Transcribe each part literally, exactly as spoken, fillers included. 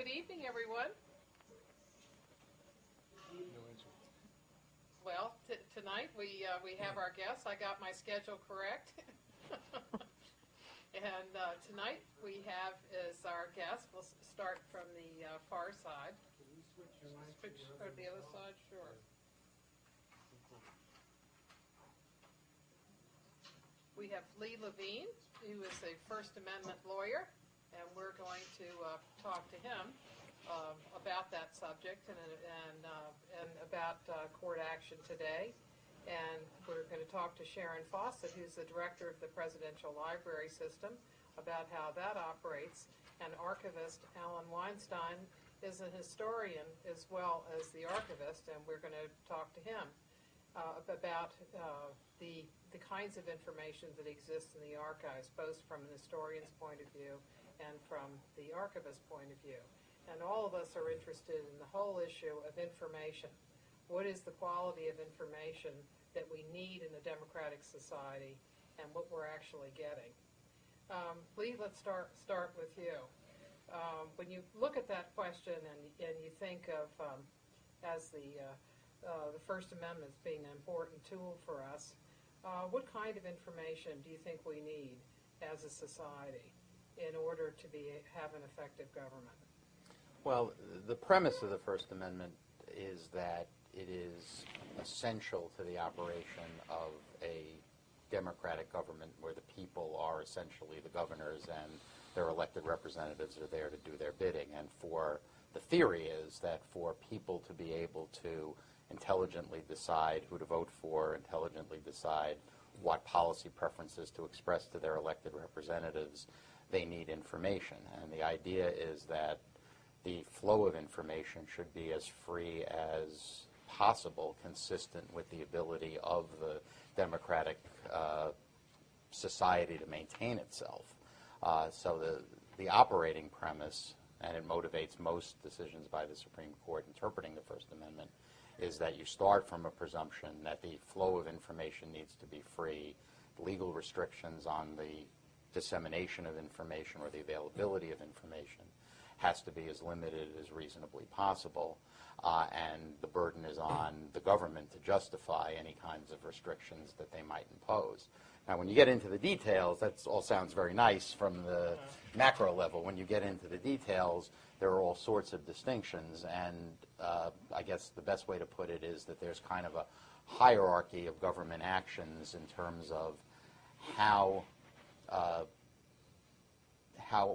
good evening, everyone. Well, t tonight we uh, we have our guests. I got my schedule correct. And uh, tonight we have as our guest, we'll s- start from the uh, far side. Can you switch your mic Switch to to the other side, sure. We have Lee Levine, who is a First Amendment lawyer, and we're going to uh, talk to him uh, about that subject and and uh, and about uh, court action today. And we're going to talk to Sharon Fawcett, who's the director of the Presidential Library System, about how that operates. And archivist Alan Weinstein is a historian as well as the archivist, and we're going to talk to him uh, about uh, the the kinds of information that exists in the archives, both from an historian's point of view and from the archivist's point of view. And all of us are interested in the whole issue of information. What is the quality of information that we need in a democratic society, and what we're actually getting? Um, Lee, let's start start with you. Um, when you look at that question and and you think of um, as the uh, uh, the First Amendment as being an important tool for us, uh, what kind of information do you think we need as a society in order to be have an effective government? Well, the premise of the First Amendment is that it is essential to the operation of a democratic government where the people are essentially the governors and their elected representatives are there to do their bidding. And for the theory is that for people to be able to intelligently decide who to vote for, intelligently decide what policy preferences to express to their elected representatives, they need information. And the idea is that the flow of information should be as free as possible, consistent with the ability of the democratic uh, society to maintain itself. Uh, so the, the operating premise, and it motivates most decisions by the Supreme Court interpreting the First Amendment, is that you start from a presumption that the flow of information needs to be free. Legal restrictions on the dissemination of information or the availability of information has to be as limited as reasonably possible, uh, and the burden is on the government to justify any kinds of restrictions that they might impose. Now, when you get into the details, that all sounds very nice from the macro level. When you get into the details, there are all sorts of distinctions, and uh, I guess the best way to put it is that there's kind of a hierarchy of government actions in terms of how uh, how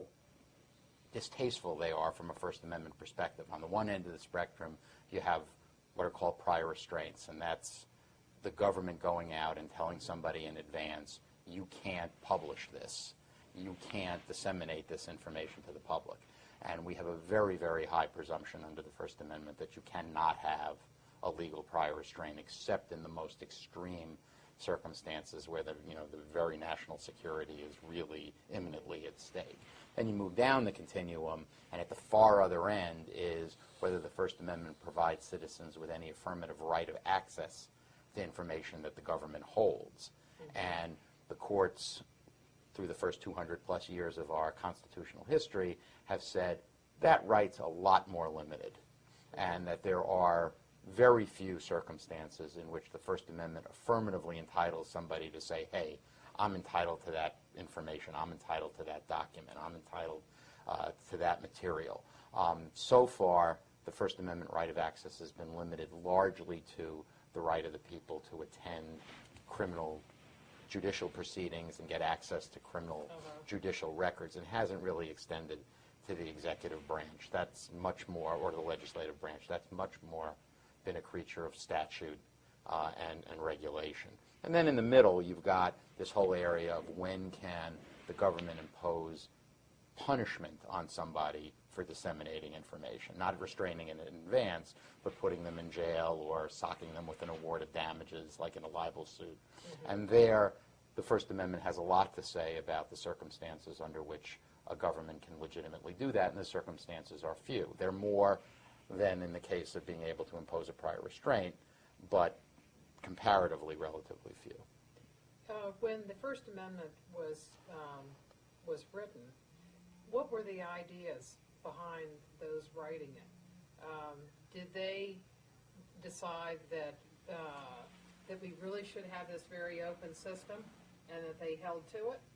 distasteful they are from a First Amendment perspective. On the one end of the spectrum, you have what are called prior restraints, and that's the government going out and telling somebody in advance, you can't publish this, you can't disseminate this information to the public. And we have a very, very high presumption under the First Amendment that you cannot have a legal prior restraint except in the most extreme circumstances where the, you know, the very national security is really imminently at stake. Then you move down the continuum, and at the far other end is whether the First Amendment provides citizens with any affirmative right of access to information that the government holds. Mm-hmm. And the courts, through the first two hundred plus years of our constitutional history, have said that right's a lot more limited, mm-hmm. and that there are very few circumstances in which the First Amendment affirmatively entitles somebody to say, hey, I'm entitled to that information, I'm entitled to that document, I'm entitled uh, to that material. Um, so far, the First Amendment right of access has been limited largely to the right of the people to attend criminal judicial proceedings and get access to criminal uh-huh. judicial records, and hasn't really extended to the executive branch. That's much more, or the legislative branch, that's much more been a creature of statute uh, and, and regulation. And then in the middle, you've got this whole area of when can the government impose punishment on somebody for disseminating information, not restraining it in advance, but putting them in jail or socking them with an award of damages, like in a libel suit. Mm-hmm. And there, the First Amendment has a lot to say about the circumstances under which a government can legitimately do that, and the circumstances are few. They're more than in the case of being able to impose a prior restraint, but comparatively relatively few. Uh, when the First Amendment was um, was written, what were the ideas behind those writing it. Um, did they decide that uh, that we really should have this very open system and that they held to it?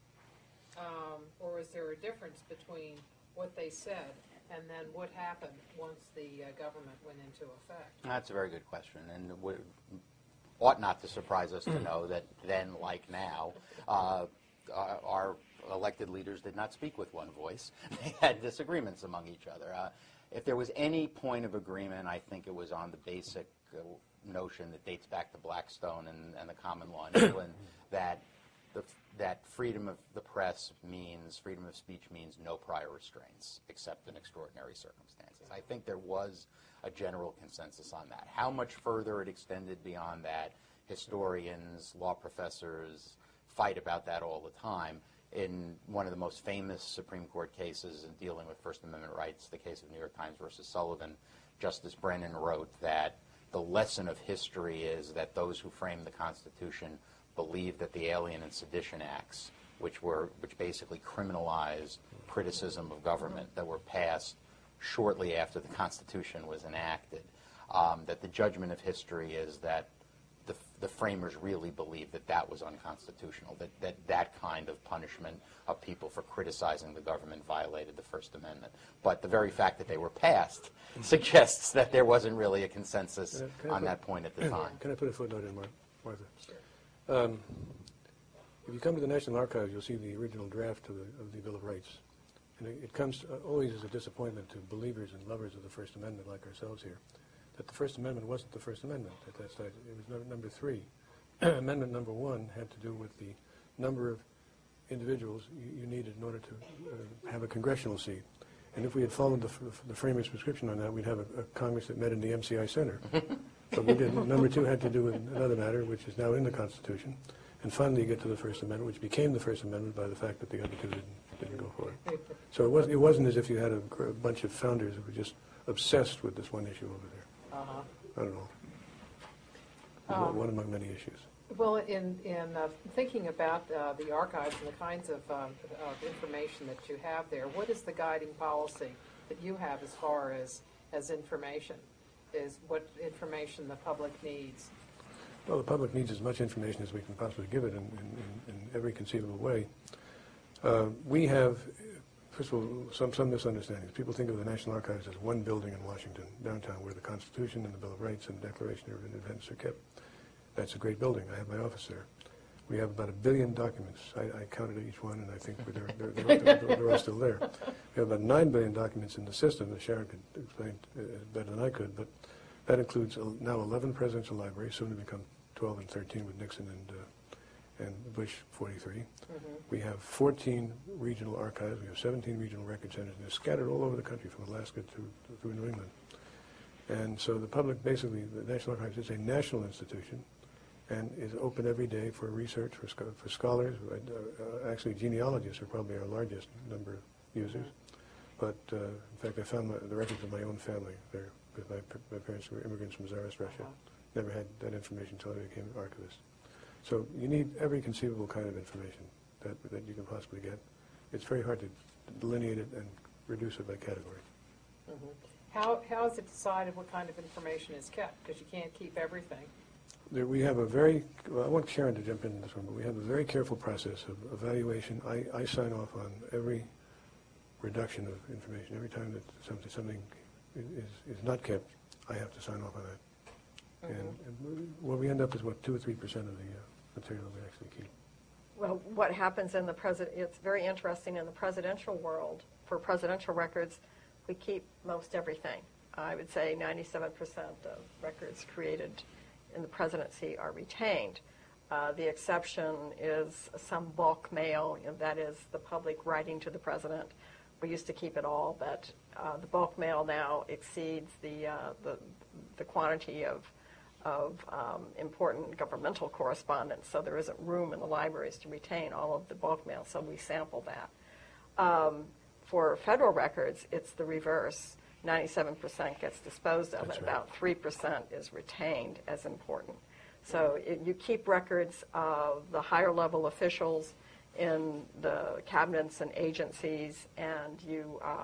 Um, or is there a difference between what they said and then what happened once the uh, government went into effect? That's a very good question, and it would, ought not to surprise us to know that then, like now, uh, our, our elected leaders did not speak with one voice. They had disagreements among each other. Uh, if there was any point of agreement, I think it was on the basic uh, notion that dates back to Blackstone and, and the common law in England, that the, that freedom of the press means, freedom of speech means no prior restraints except in extraordinary circumstances. I think there was a general consensus on that. How much further it extended beyond that, historians, law professors fight about that all the time. In one of the most famous Supreme Court cases in dealing with First Amendment rights, the case of New York Times versus Sullivan, Justice Brennan wrote that the lesson of history is that those who framed the Constitution believed that the Alien and Sedition Acts, which were which basically criminalized criticism of government, that were passed shortly after the Constitution was enacted, um, that the judgment of history is that the, the framers really believed that that was unconstitutional, that, that that kind of punishment of people for criticizing the government violated the First Amendment. But the very fact that they were passed suggests that there wasn't really a consensus Can I, can I on put, that point at the time. Can I put a footnote in, Mar Martha? Sure. Um, if you come to the National Archives, you'll see the original draft of the, of the Bill of Rights. And it, it comes uh, always as a disappointment to believers and lovers of the First Amendment like ourselves here, that the First Amendment wasn't the First Amendment at that stage. It was no, number three. Amendment number one had to do with the number of individuals you, you needed in order to uh, have a congressional seat. And if we had followed the, the framers' prescription on that, we'd have a, a Congress that met in the M C I Center. But we didn't. Number two had to do with another matter, which is now in the Constitution. And finally you get to the First Amendment, which became the First Amendment by the fact that the other two didn't, didn't go for it. So it wasn't, it wasn't as if you had a, gr- a bunch of founders who were just obsessed with this one issue over there. Uh-huh. I don't know. Um, one among many issues. Well, in, in uh, thinking about uh, the archives and the kinds of, um, of information that you have there, what is the guiding policy that you have as far as, as information? Is what information the public needs? Well, the public needs as much information as we can possibly give it in, in, in, in every conceivable way. Uh, we have, first of all, some, some misunderstandings. People think of the National Archives as one building in Washington, downtown, where the Constitution and the Bill of Rights and the Declaration of Independence are kept. That's a great building. I have my office there. We have about a billion documents. I, I counted each one, and I think they're, they're, they're, they're, they're all still there. We have about nine billion documents in the system, as Sharon could explain uh, better than I could, but that includes uh, now eleven presidential libraries, soon to become twelve and thirteen with Nixon and, uh, and Bush forty-three. Mm-hmm. We have fourteen regional archives. We have seventeen regional record centers, and they're scattered all over the country, from Alaska to, to through New England. And so the public, basically, the National Archives is a national institution, and is open every day for research, for, scho for scholars. Uh, uh, actually, genealogists are probably our largest number of users. But, uh, in fact, I found my, the records of my own family there, because my, my parents were immigrants from Tsarist Russia. Never had that information until I became an archivist. So you need every conceivable kind of information that, that you can possibly get. It's very hard to delineate it and reduce it by category. Mm-hmm. How, how is it decided what kind of information is kept? Because you can't keep everything. There, we have a very, well, I want Sharon to jump into this one, but we have a very careful process of evaluation. I, I sign off on every reduction of information. Every time that something, something is, is not kept, I have to sign off on that. Mm-hmm. and, and what we end up is, what, two or three percent of the uh, material we actually keep. Well, what happens in the president, it's very interesting in the presidential world. For presidential records, we keep most everything. I would say ninety-seven percent of records created in the presidency are retained. Uh, the exception is some bulk mail, you know, that is the public writing to the president. We used to keep it all, but uh, the bulk mail now exceeds the, uh, the, the quantity of, of um, important governmental correspondence, so there isn't room in the libraries to retain all of the bulk mail, so we sample that. Um, for federal records, it's the reverse. ninety-seven percent gets disposed of, That's and right. about three percent is retained as important. So it, you keep records of the higher level officials in the cabinets and agencies, and you uh,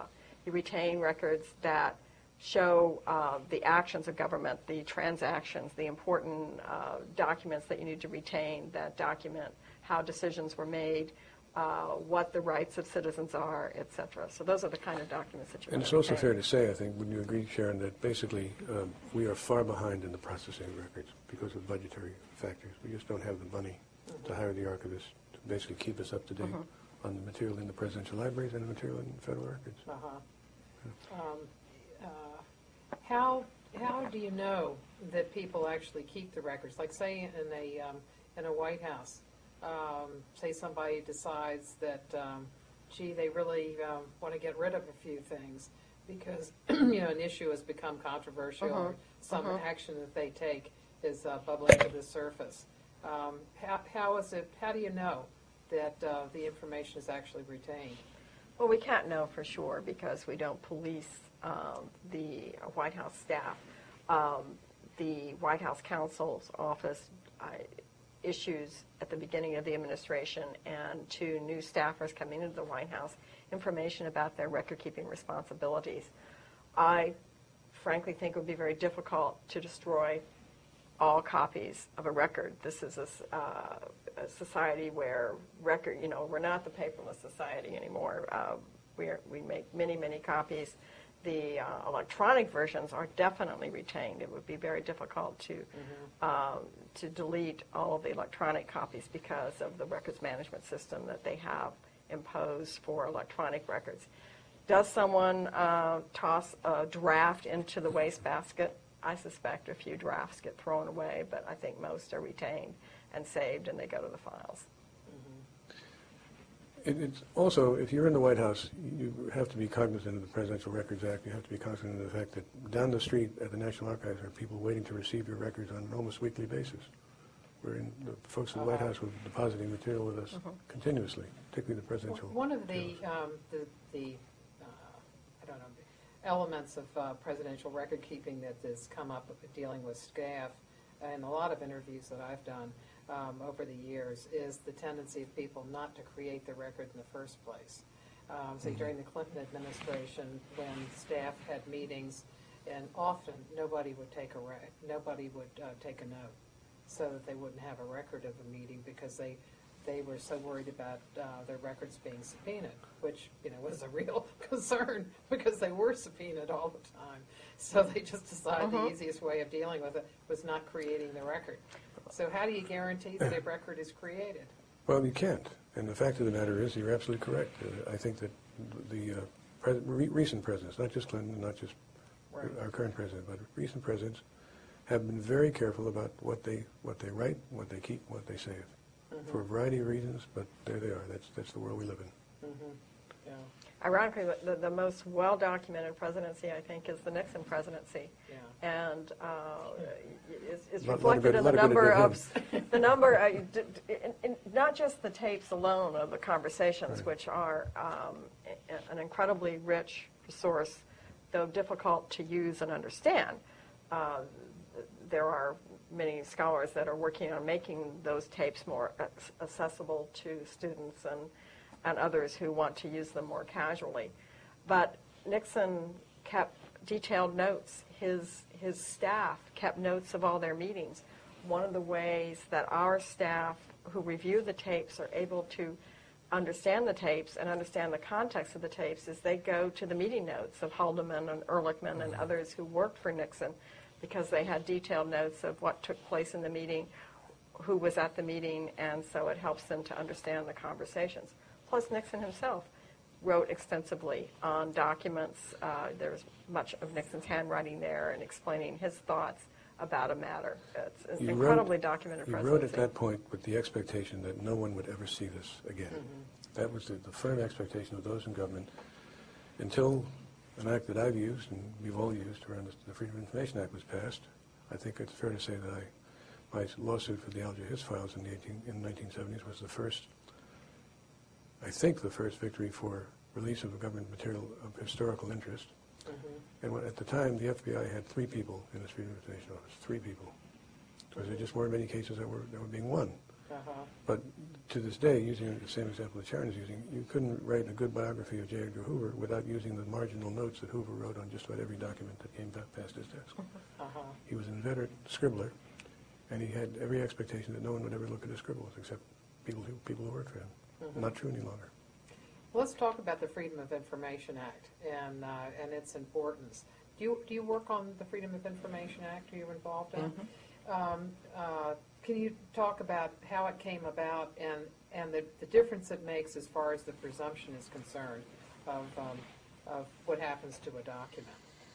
You retain records that show uh, the actions of government, the transactions, the important uh, documents that you need to retain that document how decisions were made, uh, what the rights of citizens are, et cetera. So those are the kind of documents that you And want it's to also retain. fair to say, I think, would you agree, Sharon, that basically um, we are far behind in the processing of records because of budgetary factors. We just don't have the money to hire the archivists to basically keep us up to date on the material in the presidential libraries and the material in federal records. Uh-huh. Um, uh, How, how do you know that people actually keep the records? Like, say, in a, um, in a White House, um, say somebody decides that, um, gee, they really um, want to get rid of a few things because, you know, an issue has become controversial or some action that they take is uh, bubbling to the surface. Um, how, how is it, how do you know that uh, the information is actually retained? Well, we can't know for sure because we don't police um, the White House staff. Um, the White House counsel's office uh, issues at the beginning of the administration and to new staffers coming into the White House information about their record-keeping responsibilities. I frankly think it would be very difficult to destroy all copies of a record. This is a, s- uh, a society where record, you know, we're not the paperless society anymore. Uh, we are, we make many, many copies. The uh, electronic versions are definitely retained. It would be very difficult to um, to delete all of the electronic copies because of the records management system that they have imposed for electronic records. Does someone uh, toss a draft into the wastebasket? I suspect a few drafts get thrown away, but I think most are retained and saved, and they go to the files. It- It's also, if you're in the White House, you have to be cognizant of the Presidential Records Act. You have to be cognizant of the fact that down the street at the National Archives are people waiting to receive your records on an almost weekly basis. We're in, the folks in the White House were depositing material with us continuously, particularly the presidential. One of the, materials. um, the, the uh, I don't know, elements of uh, presidential record keeping that has come up with dealing with staff and a lot of interviews that I've done um, over the years is the tendency of people not to create the record in the first place. Um, say during the Clinton administration, when staff had meetings, and often nobody would take a rec- nobody would uh, take a note, so that they wouldn't have a record of the meeting because they they were so worried about uh, their records being subpoenaed, which, you know, was a real concern because they were subpoenaed all the time. So they just decided the easiest way of dealing with it was not creating the record. So how do you guarantee that a record is created? Well, you can't. And the fact of the matter is, you're absolutely correct. Uh, I think that the uh, pres- re- recent presidents, not just Clinton, not just Right. our current president, but recent presidents, have been very careful about what they what they write, what they keep, what they save, for a variety of reasons. But there they are. That's that's the world we live in. Mm-hmm. Yeah. Ironically, the, the most well-documented presidency, I think, is the Nixon presidency. Yeah. And uh, is, is Lot- lot of reflected good- in the lot of good number about of, the number, uh, d- d- in, in, not just the tapes alone of the conversations, Right. which are um, a- an incredibly rich resource, though difficult to use and understand. Uh, there are many scholars that are working on making those tapes more ac- accessible to students and, and others who want to use them more casually. But Nixon kept detailed notes. His, his staff kept notes of all their meetings. One of the ways that our staff who review the tapes are able to understand the tapes and understand the context of the tapes is they go to the meeting notes of Haldeman and Ehrlichman and others who worked for Nixon because they had detailed notes of what took place in the meeting, who was at the meeting, and so it helps them to understand the conversations. Plus, Nixon himself wrote extensively on documents. Uh, there's much of Nixon's handwriting there and explaining his thoughts about a matter. It's an You incredibly wrote- documented You presidency. wrote at that point with the expectation that no one would ever see this again. That was the, the firm expectation of those in government until an act that I've used and we've all used around this, the Freedom of Information Act was passed. I think it's fair to say that I, my lawsuit for the Alger Hiss files in the, eighteen, in the nineteen seventies was the first, I think the first victory for release of a government material of historical interest. And when, at the time, the F B I had three people in its Freedom of Information Office, three people. Because there just weren't many cases that were, that were being won. Uh-huh. But to this day, using the same example that Sharon is using, you couldn't write a good biography of J. Edgar Hoover without using the marginal notes that Hoover wrote on just about every document that came past his desk. Uh-huh. He was an inveterate scribbler, and he had every expectation that no one would ever look at his scribbles except people who, people who worked for him. Mm-hmm. Not true any longer. Let's talk about the Freedom of Information Act and uh, and its importance. Do you do you work on the Freedom of Information Act? Are you involved in? Mm-hmm. um, uh, can you talk about how it came about and and the, the difference it makes as far as the presumption is concerned of um, of what happens to a document?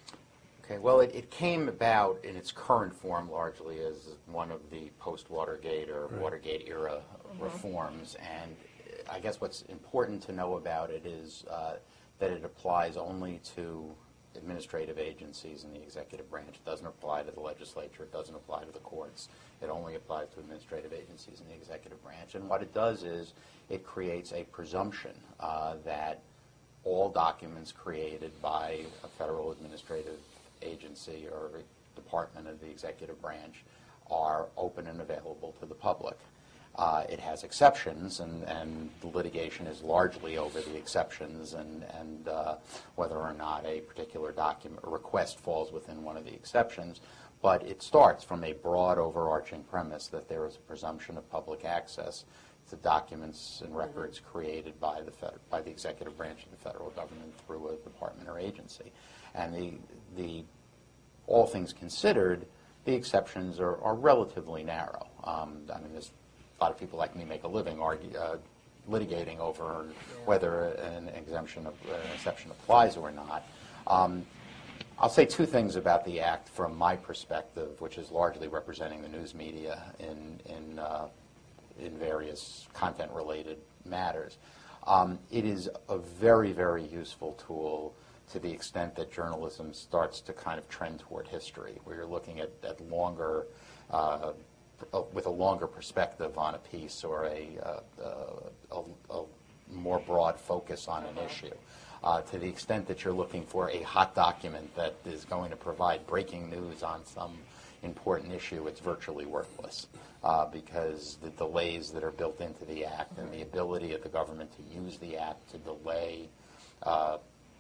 Okay, well, it, it came about in its current form largely as one of the post-Watergate or Right. Watergate era Mm-hmm. reforms, and I guess what's important to know about it is uh, that it applies only to administrative agencies in the executive branch. It doesn't apply to the legislature. It doesn't apply to the courts. It only applies to administrative agencies in the executive branch. And what it does is it creates a presumption uh, that all documents created by a federal administrative agency or department of the executive branch are open and available to the public. Uh, it has exceptions, and, and the litigation is largely over the exceptions and, and uh, whether or not a particular document or request falls within one of the exceptions. But it starts from a broad overarching premise that there is a presumption of public access to documents and records created by the fed, by the executive branch of the federal government through a department or agency. And the, the all things considered, the exceptions are, are relatively narrow. Um, I mean, there's a lot of people like me make a living argue, uh, litigating over whether an exemption, of, an exception applies or not. Um, I'll say two things about the Act from my perspective, which is largely representing the news media in in, uh, in various content-related matters. Um, it is a very, very useful tool to the extent that journalism starts to kind of trend toward history, where you're looking at, at longer uh, with a longer perspective on a piece or a, uh, uh, a, a more broad focus on an issue. Uh, to the extent that you're looking for a hot document that is going to provide breaking news on some important issue, it's virtually worthless uh, because the delays that are built into the Act and the ability of the government to use the Act to delay uh,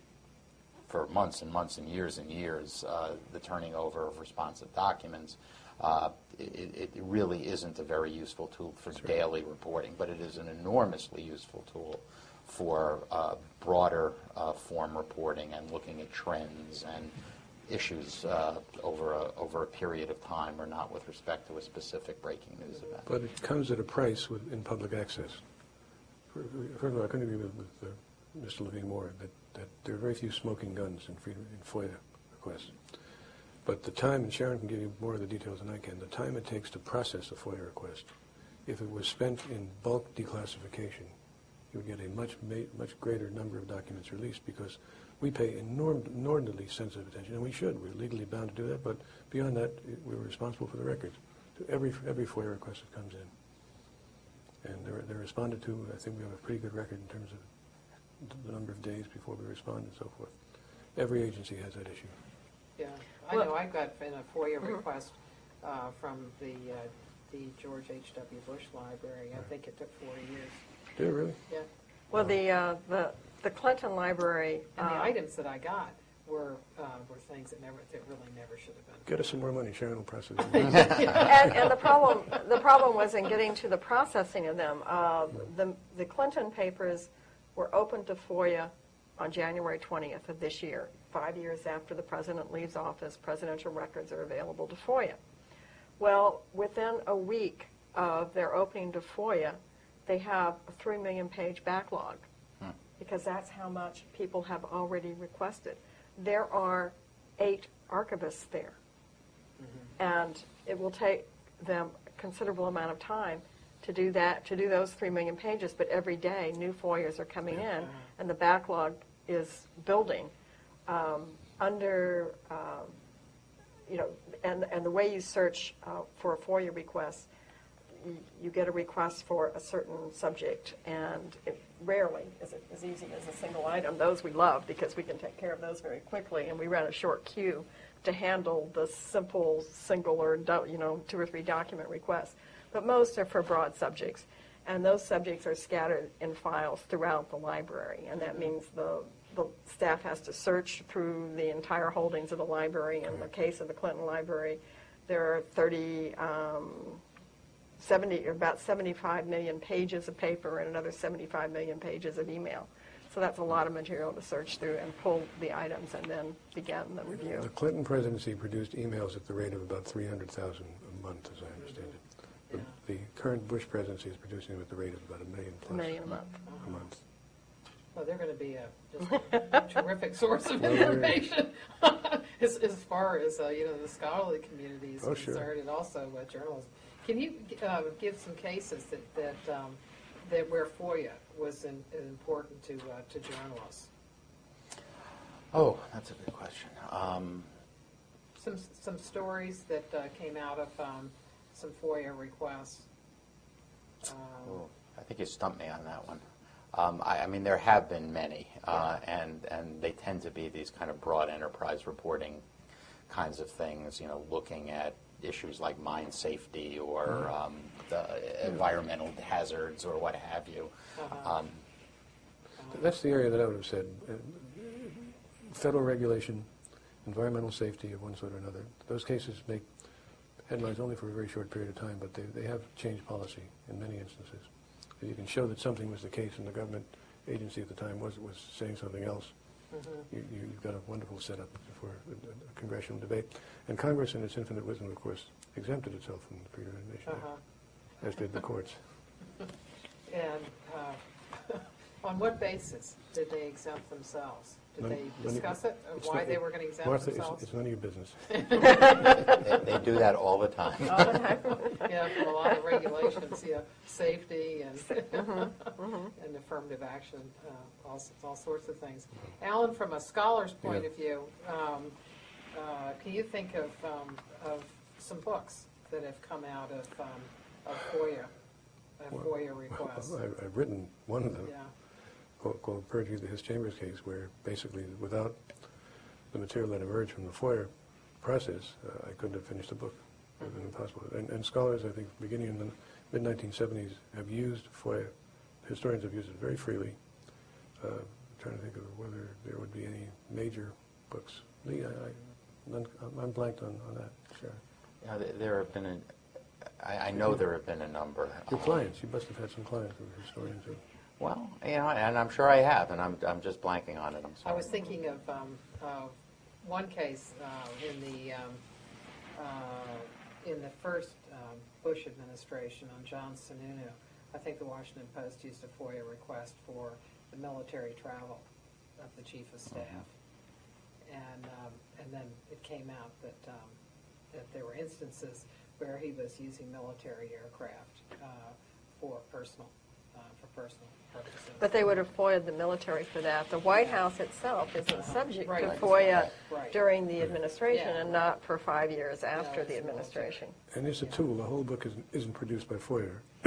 for months and months and years and years uh, the turning over of responsive documents, Uh, it, it really isn't a very useful tool for That's right. daily reporting, but it is an enormously useful tool for uh, broader uh, form reporting and looking at trends and issues uh, over a, over a period of time, or not with respect to a specific breaking news event. But it comes at a price with, in public access. First of all, I couldn't agree with, with uh, Mister Levine more that, that there are very few smoking guns in, freedom, in FOIA requests. But the time, and Sharon can give you more of the details than I can, the time it takes to process a FOIA request, if it was spent in bulk declassification, you would get a much ma- much greater number of documents released, because we pay enorm- inordinately sensitive attention, and we should. We're legally bound to do that, but beyond that, we're responsible for the records. To every every FOIA request that comes in. And they're, they're responded to. I think we have a pretty good record in terms of the number of days before we respond and so forth. Every agency has that issue. Yeah, I Well- know I got in a FOIA Mhm. request uh, from the uh, the George H W Bush Library. I think it took four years. Did it really? Yeah, Well, the, uh, the, the Clinton Library. and the uh, items that I got were uh, were things that never that really never should have been. Get us some more money. Sharon will process it. and, and the problem, the problem was in getting to the processing of them. Uh, the, the Clinton papers were open to FOIA on January twentieth of this year. Five years after the president leaves office, presidential records are available to FOIA. Well, within a week of their opening to FOIA, they have a three million page backlog, Hmm. because that's how much people have already requested. There are eight archivists there, and it will take them a considerable amount of time to do that, to do those three million pages, but every day new FOIAs are coming in, and the backlog is building. Um, under, um, you know, and, and the way you search uh, for a FOIA request, you, you get a request for a certain subject, and it rarely is it as easy as a single item. Those we love because we can take care of those very quickly, and we run a short queue to handle the simple single or, do, you know, two or three document requests. but most are for broad subjects. And those subjects are scattered in files throughout the library, and that means the, the staff has to search through the entire holdings of the library. In the case of the Clinton Library, there are thirty, um, seventy, about seventy-five million pages of paper and another seventy-five million pages of email. So that's a lot of material to search through and pull the items and then begin the review. The Clinton presidency produced emails at the rate of about three hundred thousand a month, as I understand it. The, the current Bush presidency is producing them at the rate of about a million plus A million a month. a month. Well, they're going to be a just a terrific source of information as, as far as, uh, you know, the scholarly community is Oh, sure. concerned, and also uh, journalism. Can you uh, give some cases that, that, um, that where FOIA was in, important to, uh, to journalists? Oh, that's a good question. Um, Some, some stories that uh, came out of um, some FOIA requests. Um, oh, I think you stumped me on that one. Um, I, I mean, there have been many, uh, and and they tend to be these kind of broad enterprise reporting kinds of things. You know, looking at issues like mine safety or um, the environmental hazards or what have you. Uh-huh. Um, That's the area that I would have said. Uh, federal regulation, environmental safety of one sort or another. Those cases make headlines only for a very short period of time, but they, they have changed policy in many instances. If you can show that something was the case and the government agency at the time was, was saying something else, Mhm. you, you, you've got a wonderful setup for a, a congressional debate. And Congress, in its infinite wisdom, of course, exempted itself from the Freedom of Information Act, Uh-huh. as did the courts. And uh, on what basis did they exempt themselves? Did None- they none- discuss it, or it's why not- they were going to exempt Martha, it's, themselves? it's none of your business. they, they do that all the time. Yeah, from a lot of regulations, yeah, safety and and affirmative action, uh, all, s- all sorts of things. Alan, from a scholar's point Yeah. of view, um, uh, can you think of, um, of some books that have come out of, um, of FOIA, of Well, FOIA requests? I, I've written one of them. Yeah, called, called Perjury, the His Chambers case, where basically without the material that emerged from the FOIA process, uh, I couldn't have finished the book. It would have been impossible. And, and scholars, I think, beginning in the mid nineteen seventies, have used FOIA. Historians have used it very freely. Uh, I'm trying to think of whether there would be any major books. Lee, I, I, none, I'm blanked on, on that. Sure. Yeah, there, there have been, a, I, I know there have been a number. Your Um, clients, you must have had some clients who were historians. Who, Well, you know, and I'm sure I have, and I'm, I'm just blanking on it. I'm I sorry. was thinking of, um, of one case uh, in the, um, uh, in the first um, Bush administration on John Sununu. I think the Washington Post used a FOIA request for the military travel of the chief of staff. And, um, and then it came out that, um, that there were instances where he was using military aircraft uh, for personal, uh, for personal purposes. But they would have FOIA'd the military for that. The White House itself isn't subject to Right. FOIA Right. during the administration Yeah. and not for five years after it's the the military. administration. And it's a tool. The whole book isn't, isn't produced by FOIA,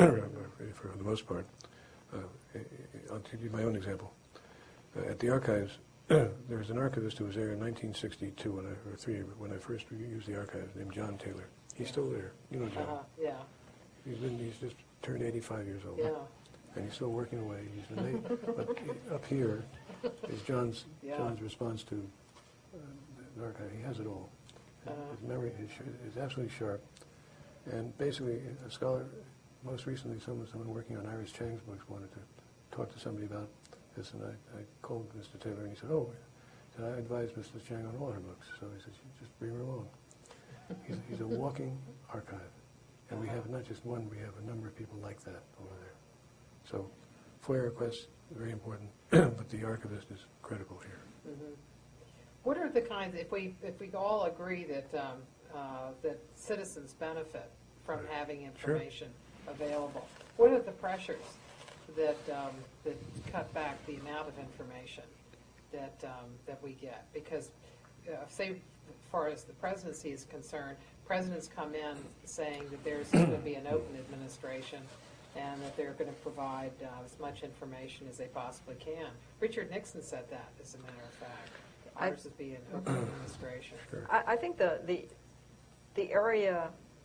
for the most part. Uh, I'll give you my own example. Uh, at the archives, there was an archivist who was there in nineteen sixty-two, when I, or three, when I first used the archives, named John Taylor. He's still there. You know John. Uh-huh, yeah, He's been, he's just turned eighty-five years old. yeah. And he's still working away. He's an eight, but up here is John's, Yeah. John's response to uh, the archive. He has it all. And Uh-huh. His memory is, sh- is absolutely sharp. And basically, a scholar, most recently, someone, someone working on Iris Chang's books wanted to talk to somebody about this, and I, I called Mister Taylor, and he said, oh, he said, I advised Missus Chang on all her books. So he said, just bring her along. He's, he's a walking archive. And we have not just one, we have a number of people like that over there. So FOIA requests, very important, but the archivist is critical here. Mhm. What are the kinds, if we, if we all agree that, um, uh, that citizens benefit from Right. having Sure. information available, what are the pressures that, um, that cut back the amount of information that, um, that we get? Because, uh, say, as far as the presidency is concerned, presidents come in saying that there's going to be an open administration and that they're going to provide uh, as much information as they possibly can. Richard Nixon said that, as a matter of fact. I- Ours would be an open administration. Sure. I, I think the, the, the area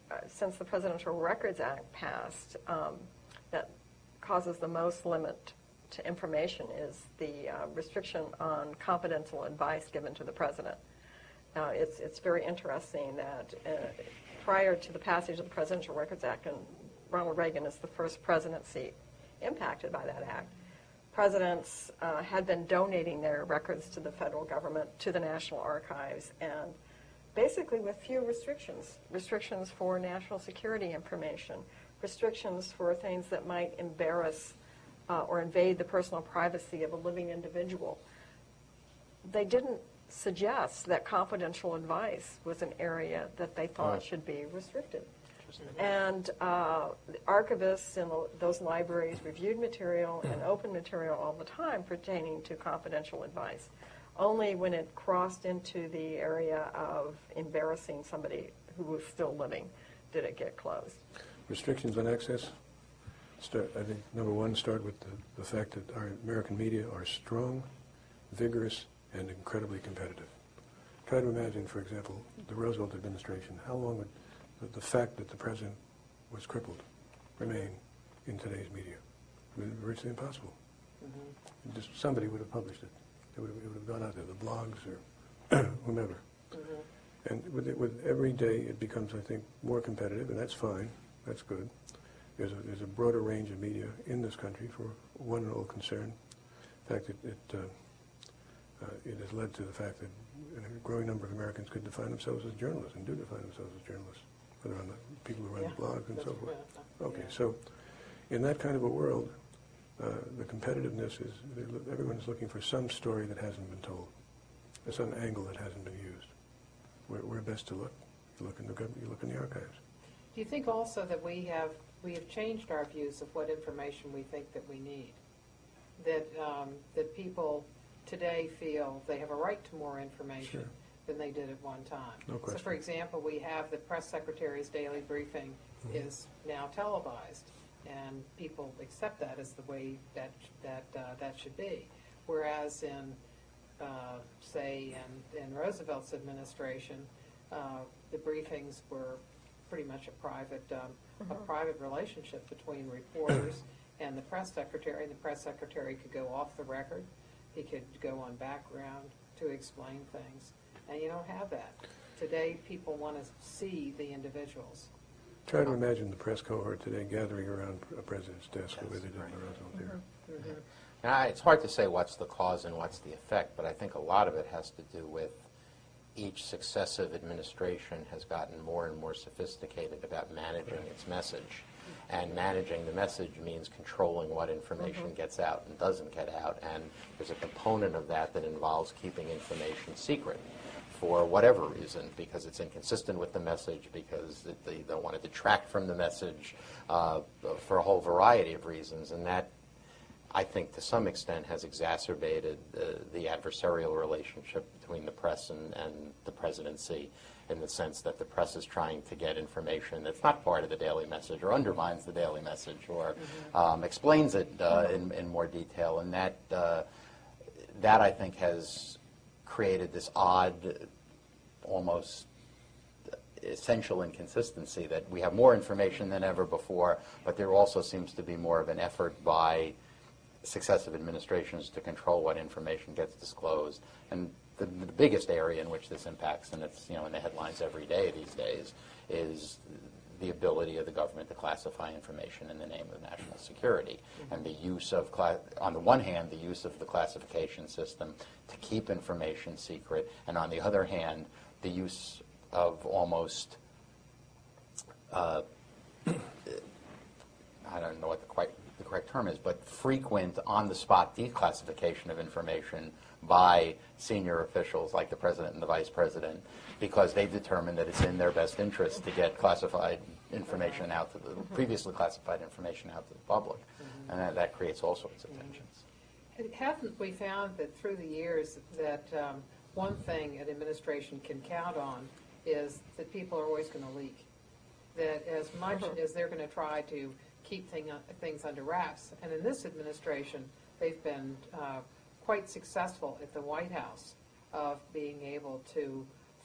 uh, since the Presidential Records Act passed, um, that causes the most limit to information is the uh, restriction on confidential advice given to the president. Uh, it's, it's very interesting that uh, prior to the passage of the Presidential Records Act, and Ronald Reagan is the first presidency impacted by that act, presidents uh, had been donating their records to the federal government, to the National Archives, and basically with few restrictions. Restrictions for national security information, restrictions for things that might embarrass uh, or invade the personal privacy of a living individual. They didn't suggest that confidential advice was an area that they thought Right. should be restricted. And uh, the archivists in the, those libraries reviewed material and opened material all the time pertaining to confidential advice. Only when it crossed into the area of embarrassing somebody who was still living did it get closed. Restrictions on access, start, I think, number one, start with the, the fact that our American media are strong, vigorous, and incredibly competitive. Try to imagine, for example, the Roosevelt administration. How long would the, the fact that the president was crippled remain in today's media? It would be virtually impossible. Mm-hmm. Just somebody would have published it. It would have, it would have gone out there, the blogs or whomever. Mm-hmm. And with, it, with every day, it becomes, I think, more competitive, and that's fine. That's good. There's a, there's a broader range of media in this country for one and all concern. In fact, it, it, uh, uh, it has led to the fact that a growing number of Americans could define themselves as journalists and do define themselves as journalists, whether on the people who run Yeah, the blogs and that's so forth. right. Okay, Yeah. so in that kind of a world, uh, the competitiveness is, everyone's looking for some story that hasn't been told, or some angle that hasn't been used. Where, where best to look? You look in the gov- you look in the archives. Do you think also that we have we have changed our views of what information we think that we need? That um, that people today feel they have a right to more information Sure. than they did at one time. No So, question. for example, we have the press secretary's daily briefing Mhm. is now televised, and people accept that as the way that that uh, that should be. Whereas in uh, say in, in Roosevelt's administration, uh, the briefings were pretty much a private um, a private relationship between reporters and the press secretary. And the press secretary could go off the record. He could go on background to explain things. And you don't have that. Today, people want to see the individuals. Try to imagine the press cohort today gathering around a president's desk the way they did in the Roosevelt era. Mm-hmm. And I, it's hard to say what's the cause and what's the effect, but I think a lot of it has to do with each successive administration has gotten more and more sophisticated about managing its message. And managing the message means controlling what information mm-hmm. gets out and doesn't get out. And there's a component of that that involves keeping information secret for whatever reason, because it's inconsistent with the message, because they don't want to detract from the message, uh, for a whole variety of reasons. And that, I think, to some extent has exacerbated the, the adversarial relationship between the press and, and the presidency, in the sense that the press is trying to get information that's not part of the daily message or undermines the daily message or mm-hmm. um, explains it uh, in, in more detail. And that, uh, that, I think, has created this odd, almost essential inconsistency that we have more information than ever before, but there also seems to be more of an effort by successive administrations to control what information gets disclosed. And the, the biggest area in which this impacts, and it's, you know, in the headlines every day these days, is the ability of the government to classify information in the name of national security. Mm-hmm. And the use of, cla- on the one hand, the use of the classification system to keep information secret, and on the other hand, the use of almost, uh, I don't know what the quite the correct term is, but frequent on-the-spot declassification of information by senior officials like the president and the vice president, because they've determined that it's in their best interest to get classified information out to the mm-hmm. previously classified information out to the public, mm-hmm. and that, that creates all sorts of tensions. Haven't we found that through the years that um, one thing an administration can count on is that people are always going to leak? That as much mm-hmm. as they're going to try to keep thing, uh, things under wraps, and in this administration, they've been uh, quite successful at the White House of being able to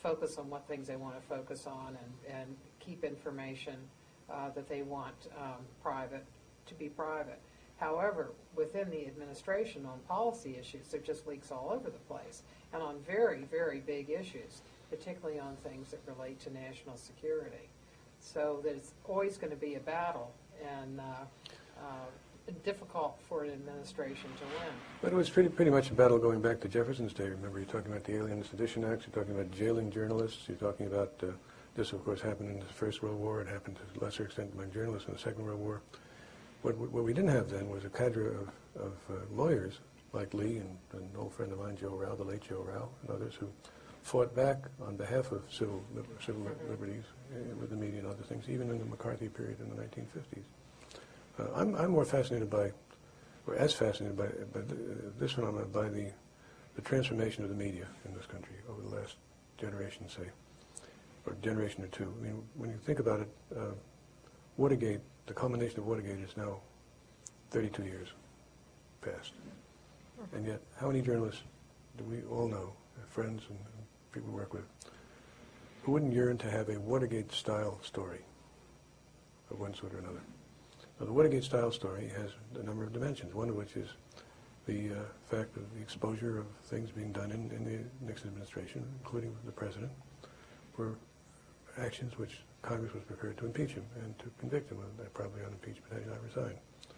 focus on what things they want to focus on and, and keep information uh, that they want um, private to be private. However, within the administration on policy issues, there just leaks all over the place, and on very, very big issues, particularly on things that relate to national security. So there's always going to be a battle, and uh, uh, difficult for an administration to win. But it was pretty, pretty much a battle going back to Jefferson's day. Remember, you're talking about the Alien and Sedition Acts, you're talking about jailing journalists, you're talking about, uh, this of course happened in the First World War, it happened to a lesser extent among journalists in the Second World War. What, what we didn't have then was a cadre of, of uh, lawyers like Lee and an old friend of mine, Joe Rao, the late Joe Rao, and others who fought back on behalf of civil, civil mm-hmm. liberties uh, with the media and other things, even in the McCarthy period in the nineteen fifties. Uh, I'm, I'm more fascinated by, or as fascinated by, by the, uh, this phenomenon, by the, the transformation of the media in this country over the last generation, say, or generation or two. I mean, when you think about it, uh, Watergate, the culmination of Watergate is now thirty-two years past. And yet, how many journalists do we all know, friends and people we work with, who wouldn't yearn to have a Watergate-style story of one sort or another? Now, the Watergate-style story has a number of dimensions, one of which is the uh, fact of the exposure of things being done in, in the Nixon administration, including the president, for actions which Congress was prepared to impeach him and to convict him of that, probably on impeachment had he not resigned.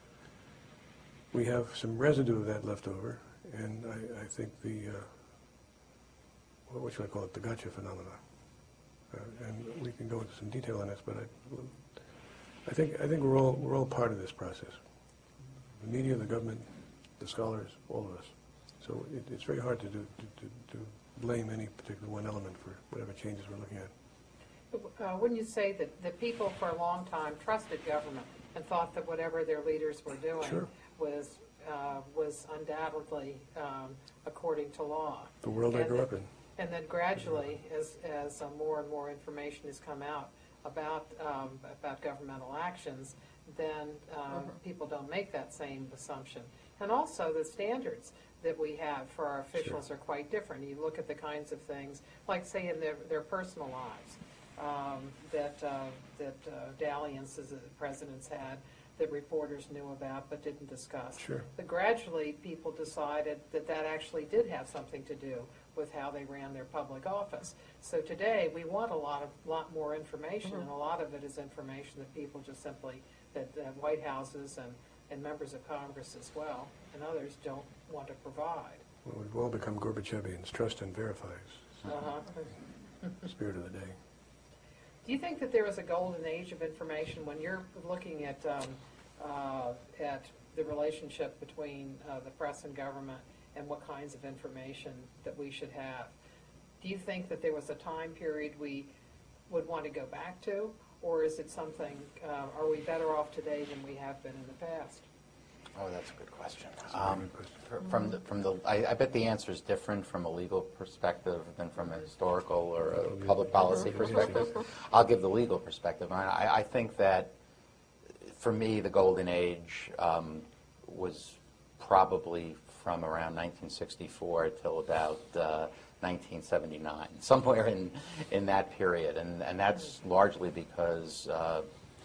We have some residue of that left over, and I, I think the, uh, what, what should I call it, the gotcha phenomena. Uh, and we can go into some detail on this, but I, I think I think we're all we're all part of this process. The media, the government, the scholars, all of us. So it, it's very hard to do to, to, to blame any particular one element for whatever changes we're looking at. Uh, wouldn't you say that the people for a long time trusted government and thought that whatever their leaders were doing Sure. was uh, was undoubtedly um, according to law? The world and I grew then, up in. And then gradually, as as uh, more and more information has come out about um, about governmental actions, then um, mm-hmm. people don't make that same assumption. And also the standards that we have for our officials sure. are quite different. You look at the kinds of things, like say in their, their personal lives, um, that uh, that uh, dalliances that the presidents had that reporters knew about but didn't discuss. Sure. But gradually people decided that that actually did have something to do with how they ran their public office. So today we want a lot of lot more information, mm-hmm. and a lot of it is information that people just simply, that uh, White Houses and, and members of Congress as well, and others don't want to provide. Well, we've all become Gorbachevians, trust and verifies. Uh-huh. Spirit of the day. Do you think that there is a golden age of information when you're looking at um, uh, at the relationship between uh, the press and government and what kinds of information that we should have? Do you think that there was a time period we would want to go back to, or is it something, uh, are we better off today than we have been in the past? Oh, that's a good question. A Um, good question. fr- from the, from the, I, I bet the answer is different from a legal perspective than from a historical or a public policy perspective. I'll give the legal perspective. I, I think that, for me, the golden age um, was probably from around nineteen sixty-four till about uh, nineteen seventy-nine, somewhere in in that period, and and that's largely because uh,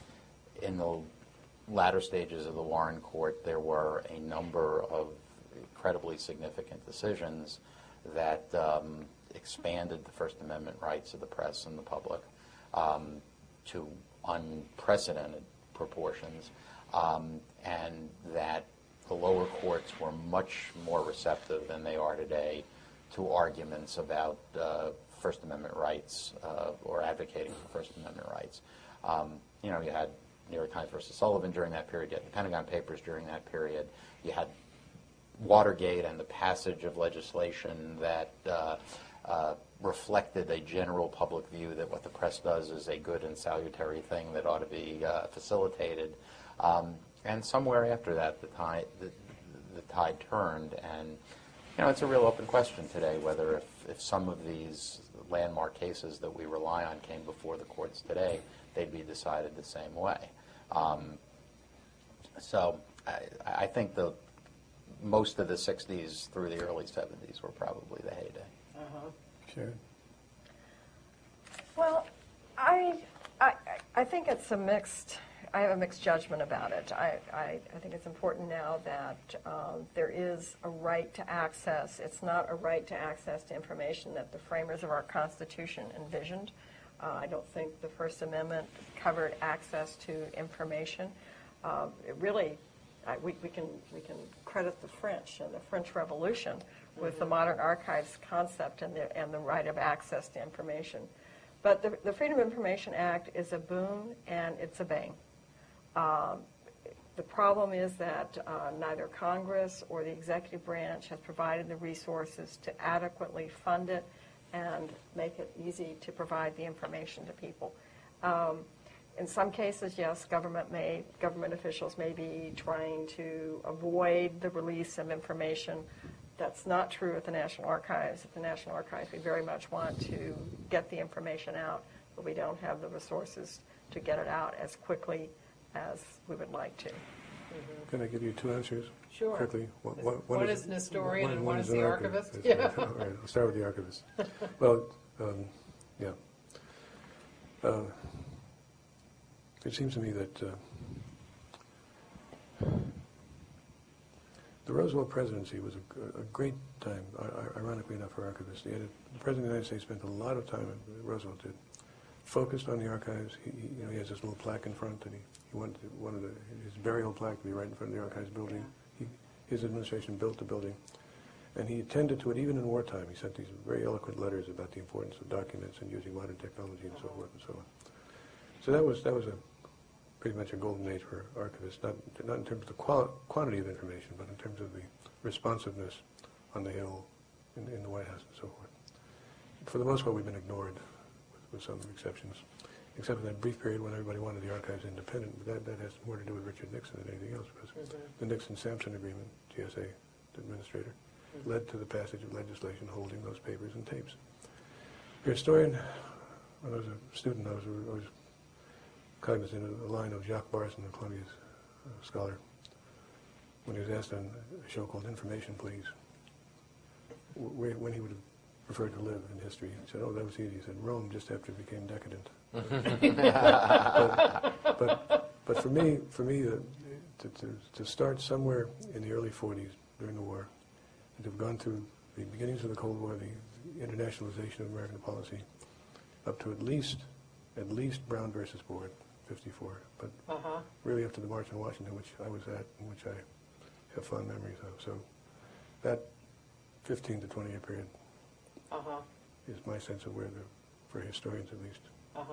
in the latter stages of the Warren Court, there were a number of incredibly significant decisions that um, expanded the First Amendment rights of the press and the public um, to unprecedented proportions, um, and that the lower courts were much more receptive than they are today to arguments about uh, First Amendment rights uh, or advocating for First Amendment rights. Um, you know, you had New York Times versus Sullivan during that period. You had the Pentagon Papers during that period. You had Watergate and the passage of legislation that uh, uh, reflected a general public view that what the press does is a good and salutary thing that ought to be uh, facilitated. Um, and somewhere after that, the tide, the, the tide turned. And, you know, it's a real open question today whether if, if some of these landmark cases that we rely on came before the courts today, they'd be decided the same way. Um, so I, I think the most of the sixties through the early seventies were probably the heyday. Uh-huh. Sure. Well, I, I, I think it's a mixed, I have a mixed judgment about it. I, I, I think it's important now that um, there is a right to access. It's not a right to access to information that the framers of our Constitution envisioned. Uh, I don't think the First Amendment covered access to information. Uh, it really, I, we, we can we can credit the French and the French Revolution with the modern archives concept and the and the right of access to information. But the, the Freedom of Information Act is a boon and it's a bane. Um, the problem is that uh, neither Congress or the executive branch has provided the resources to adequately fund it and make it easy to provide the information to people. Um, in some cases, yes, government may, government officials may be trying to avoid the release of information. That's not true at the National Archives. At the National Archives, we very much want to get the information out, but we don't have the resources to get it out as quickly as we would like to. Mm-hmm. Can I give you two answers? Sure. Quickly. One, one, One is an historian one- and one one is an the archivist. archivist. That's Yeah. right. All right, I'll start with the archivist. Well, um, yeah. Uh, it seems to me that uh, the Roosevelt presidency was a, a great time, i- ironically enough, for archivists. He had a, the President of the United States spent a lot of time, Roosevelt did, focused on the archives. He, he, you know, he has this little plaque in front, and he, he wanted, wanted the, his burial plaque to be right in front of the archives building. He, his administration built the building, and he attended to it even in wartime. He sent these very eloquent letters about the importance of documents and using modern technology and so forth and so on. So that was that was a pretty much a golden age for archivists, not not in terms of the quali- quantity of information, but in terms of the responsiveness on the Hill, in, in the White House, and so forth. For the most part, we've been ignored, with, with some exceptions, except for that brief period when everybody wanted the archives independent. But that, that has more to do with Richard Nixon than anything else, because Mhm. the Nixon-Sampson Agreement, G S A administrator, Mhm. led to the passage of legislation holding those papers and tapes. A historian, when I was a student, I was always cognizant of the line of Jacques Barson, the Columbia's uh, scholar, when he was asked on a show called Information, Please, where, when he would have preferred to live in history. He said, oh, that was easy. He said, Rome, just after it became decadent. but, but, but for me, for me uh, to, to, to start somewhere in the early forties during the war, and to have gone through the beginnings of the Cold War, the internationalization of American policy, up to at least, at least Brown versus Board, fifty-four, but Uh-huh. really up to the March on Washington, which I was at and which I have fond memories of. So that fifteen to twenty year period Uh-huh. is my sense of where the, for historians at least. Uh-huh.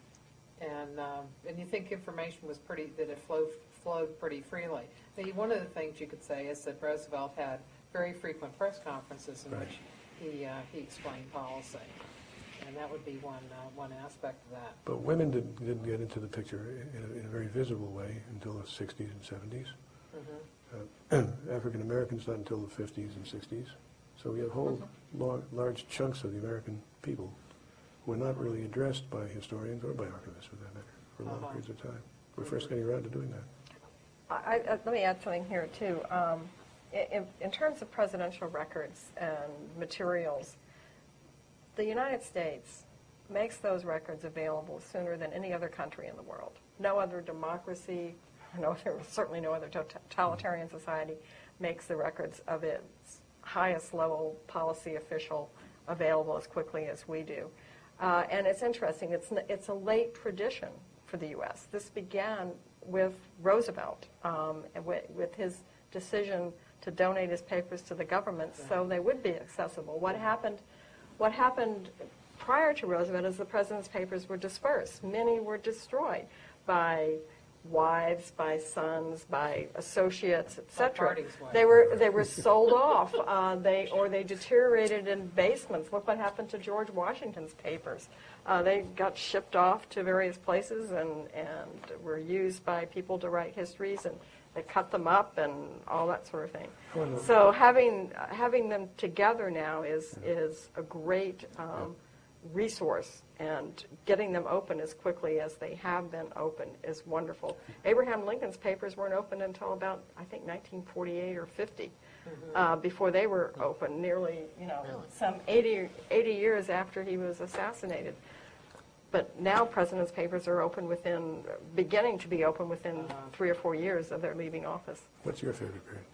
And, um, and you think information was pretty, that it flowed, flowed pretty freely. Now, one of the things you could say is that Roosevelt had very frequent press conferences in Right. which he, uh, he explained policy. And that would be one, uh, one aspect of that. But women didn't, didn't get into the picture in a, in a very visible way until the sixties and seventies. Mhm. Uh, African Americans not until the fifties and sixties. So we have whole long, large chunks of the American people who were not really addressed by historians or by archivists, for that matter, for long Uh-huh. periods of time. We're first getting around to doing that. I, I, let me add something here, too. Um, in, in terms of presidential records and materials, the United States makes those records available sooner than any other country in the world. No other democracy, no other, certainly no other totalitarian society makes the records of its highest level policy official available as quickly as we do. Uh, and it's interesting, it's, n- it's a late tradition for the U S. This began with Roosevelt, um, and with, with his decision to donate his papers to the government so they would be accessible. What happened, what happened prior to Roosevelt is the president's papers were dispersed. Many were destroyed by wives, by sons, by associates, et cetera. parties' wives. They were they were sold off, uh, they or they deteriorated in basements. Look what happened to George Washington's papers. Uh, they got shipped off to various places and and were used by people to write histories, and they cut them up and all that sort of thing. Well, So having having them together now is is a great um, resource, and getting them open as quickly as they have been open is wonderful. Abraham Lincoln's papers weren't opened until about, I think, nineteen forty-eight or fifty, uh, before they were open, nearly, you know, some eighty, eighty years after he was assassinated. But now president's papers are open within, beginning to be open within Uh-huh. three or four years of their leaving office. What's your favorite period?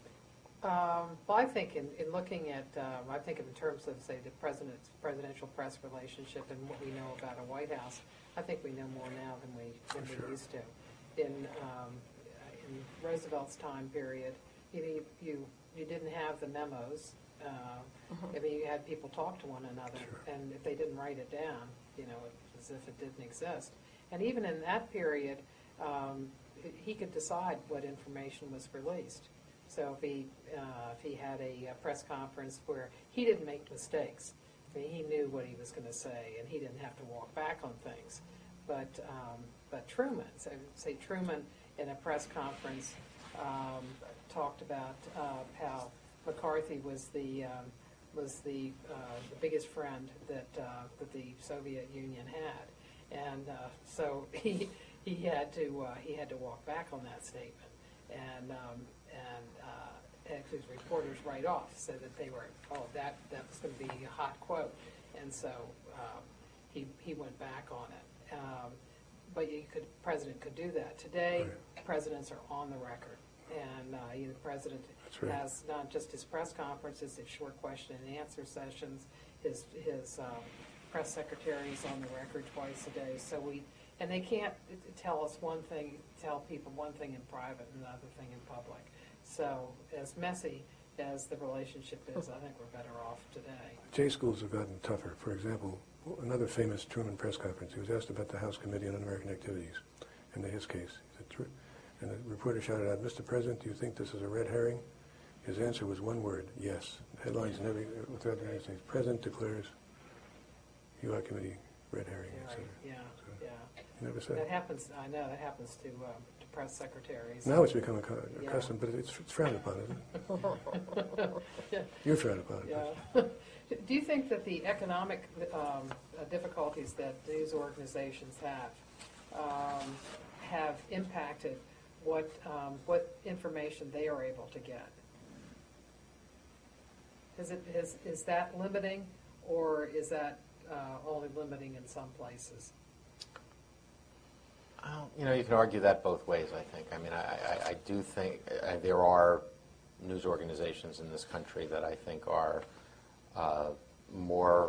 Um, Well, I think in, in looking at, um, I think in terms of, say, the president's presidential press relationship and what we know about a White House, I think we know more now than we, than Sure. we used to. In, um, in Roosevelt's time period, you, know, you- you, you didn't have the memos. uh, I mean, you had people talk to one another, Sure. and if they didn't write it down, you know, as if it didn't exist. And even in that period, um, he could decide what information was released. So if he, uh, if he had a uh, press conference where he didn't make mistakes, I mean, he knew what he was going to say, and he didn't have to walk back on things. But, um, but Truman, so say Truman in a press conference um, talked about uh, how McCarthy was the um, was the uh, the biggest friend that uh, that the Soviet Union had, and uh, so he he had to uh, he had to walk back on that statement, and um, and uh, actually his reporters right off said that they were oh that that was going to be a hot quote, and so um, he he went back on it. Um, but you could president could do that today. Right. Presidents are on the record, and uh, you know, the president That's right. has not just his press conferences, his short question and answer sessions, his his um, press secretary is on the record twice a day. So we and they can't tell us one thing, tell people one thing in private and another thing in public. So as messy as the relationship is, I think we're better off today. J schools have gotten tougher. For example, another famous Truman press conference, he was asked about the House Committee on Un-American Activities and his case. He said, "Tru-" and the reporter shouted out, "Mister President, do you think this is a red herring?" His answer was one word, yes. Headlines in every, throughout the United States. President declares U I Committee red herring, Yeah, et right. cetera. Yeah, So, yeah. You never said That it. happens. I know that happens to um, to press secretaries. Now it's become a, co- a Yeah. custom, but it's, it's frowned upon, isn't it? You're frowned upon it. Yeah. Do you think that the economic um, uh, difficulties that news organizations have um, have impacted what um, what information they are able to get? Is it is is that limiting, or is that uh, only limiting in some places? Well, you know, you can argue that both ways, I think. I mean, I, I, I do think uh, there are news organizations in this country that I think are uh, more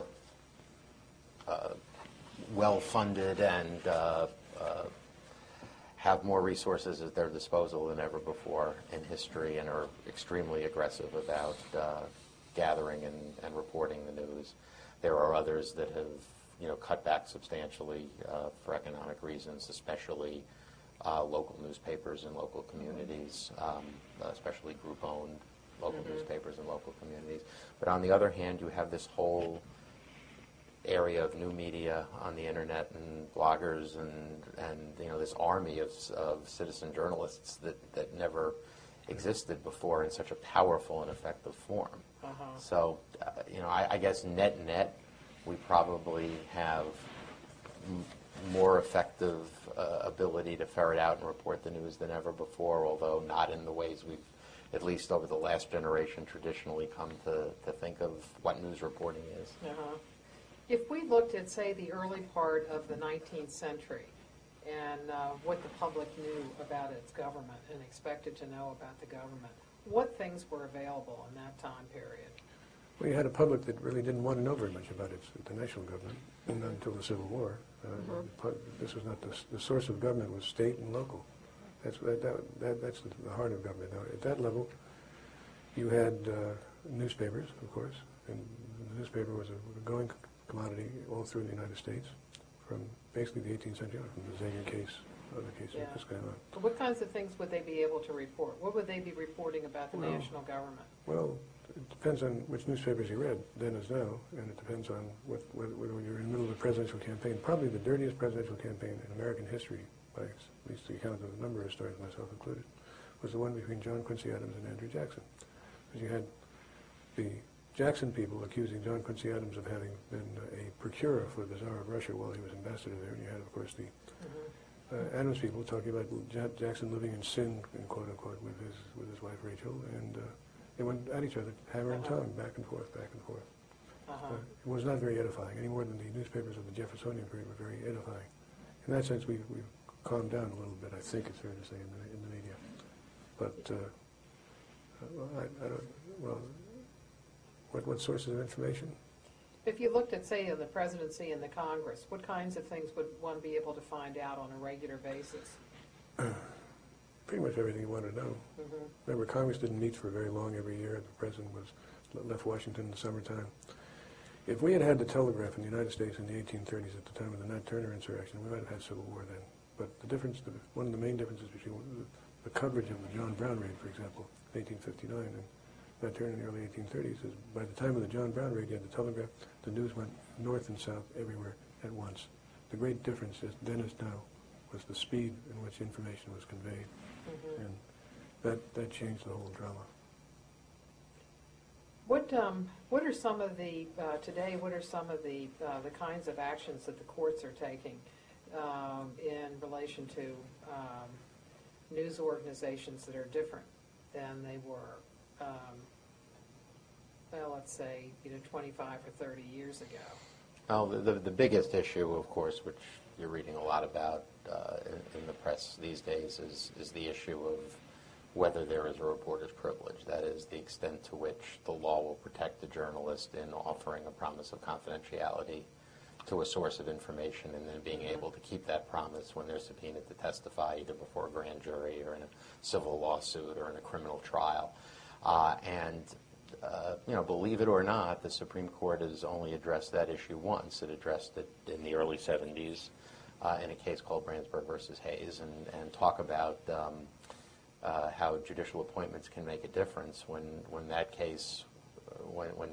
uh, well-funded and uh, uh, have more resources at their disposal than ever before in history and are extremely aggressive about uh, gathering and, and reporting the news. There are others that have, you know, cut back substantially uh, for economic reasons, especially uh, local newspapers in local communities, um, especially group-owned local Mm-hmm. newspapers in local communities. But on the other hand, you have this whole area of new media on the internet and bloggers and, and you know, this army of, of citizen journalists that, that never existed before in such a powerful and effective form. Uh-huh. So, uh, you know, I, I guess net-net, we probably have m- more effective uh, ability to ferret out and report the news than ever before, although not in the ways we've, at least over the last generation, traditionally come to, to think of what news reporting is. Uh-huh. If we looked at, say, the early part of the nineteenth century and uh, what the public knew about its government and expected to know about the government, what things were available in that time period? Well, you had a public that really didn't want to know very much about its, the national government, and not until the Civil War. Uh, the pu- This was not the, s- the source of government was state and local. That's that, that, that that's the, the heart of government. Now, at that level, you had uh, newspapers, of course, and the newspaper was a growing c- commodity all through the United States, from basically the eighteenth century on, from the Zager case, other cases, Yeah. this kind of. So what kinds of things would they be able to report? What would they be reporting about the Well, national government? Well, it depends on which newspapers you read then as now, and it depends on what, whether, whether you're in the middle of a presidential campaign. Probably the dirtiest presidential campaign in American history, by at least the account of a number of stories, myself included, was the one between John Quincy Adams and Andrew Jackson. Because you had the Jackson people accusing John Quincy Adams of having been a procurer for the Tsar of Russia while he was ambassador there, and you had, of course, the uh, Adams people talking about Ja- Jackson living in sin, in quote unquote, with his with his wife Rachel, and uh, they went at each other, hammer and Uh-huh. tongue, back and forth, back and forth. Uh-huh. Uh, it was not very edifying, any more than the newspapers of the Jeffersonian period were very edifying. In that sense, we've, we've calmed down a little bit, I think it's fair to say, in the, in the media. But, uh, uh, well, I, I don't, well, what, what sources of information? If you looked at, say, in the presidency and the Congress, what kinds of things would one be able to find out on a regular basis? Pretty much everything you want to know. Mm-hmm. Remember, Congress didn't meet for very long every year. The president was left Washington in the summertime. If we had had the telegraph in the United States in the eighteen thirties at the time of the Nat Turner insurrection, we might have had civil war then. But the difference, the, one of the main differences between the, the coverage of the John Brown raid, for example, in eighteen fifty-nine, and Nat Turner in the early eighteen thirties, is by the time of the John Brown raid, you had the telegraph, the news went north and south everywhere at once. The great difference is then as now was the speed in which information was conveyed. Mm-hmm. And that, that changed the whole drama. What um, what are some of the uh, today? What are some of the uh, the kinds of actions that the courts are taking um, in relation to um, news organizations that are different than they were? Um, well, let's say you know twenty-five or thirty years ago. Well, the, the, the biggest issue, of course, which you're reading a lot about uh, in, in the press these days, is is the issue of whether there is a reporter's privilege. That is, the extent to which the law will protect the journalist in offering a promise of confidentiality to a source of information and then being able to keep that promise when they're subpoenaed to testify either before a grand jury or in a civil lawsuit or in a criminal trial. Uh, and, uh, you know, believe it or not, the Supreme Court has only addressed that issue once. It addressed it in the early seventies uh, in a case called Brandsburg versus Hayes, and, and talk about um, Uh, how judicial appointments can make a difference. When when that case uh, when when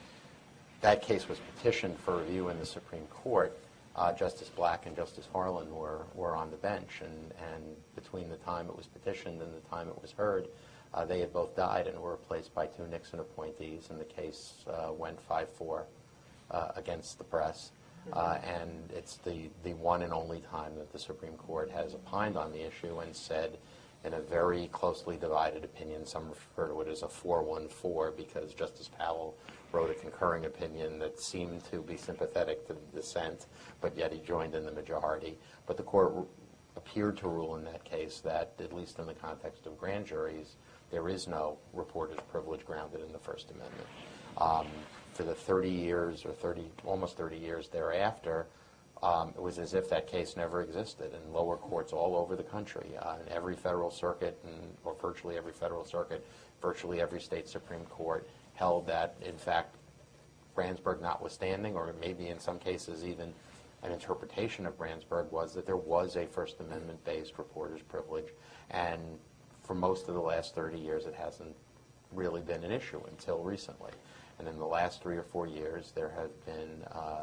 that case was petitioned for review in the Supreme Court, uh, Justice Black and Justice Harlan were were on the bench, and and between the time it was petitioned and the time it was heard, uh, they had both died and were replaced by two Nixon appointees, and the case uh, went five four uh, against the press. Uh, and it's the the one and only time that the Supreme Court has opined on the issue and said, in a very closely divided opinion, some refer to it as a four one four because Justice Powell wrote a concurring opinion that seemed to be sympathetic to the dissent, but yet he joined in the majority. But the court r- appeared to rule in that case that, at least in the context of grand juries, there is no reporter's privilege grounded in the First Amendment. Um, for the thirty years or thirty, almost thirty years thereafter, Um, it was as if that case never existed in lower courts all over the country, uh, in every federal circuit, and, or virtually every federal circuit, virtually every state Supreme Court held that, in fact, Brandsburg notwithstanding, or maybe in some cases even an interpretation of Brandsburg, was that there was a First Amendment-based reporter's privilege, and for most of the last thirty years it hasn't really been an issue until recently. And in the last three or four years there have been uh,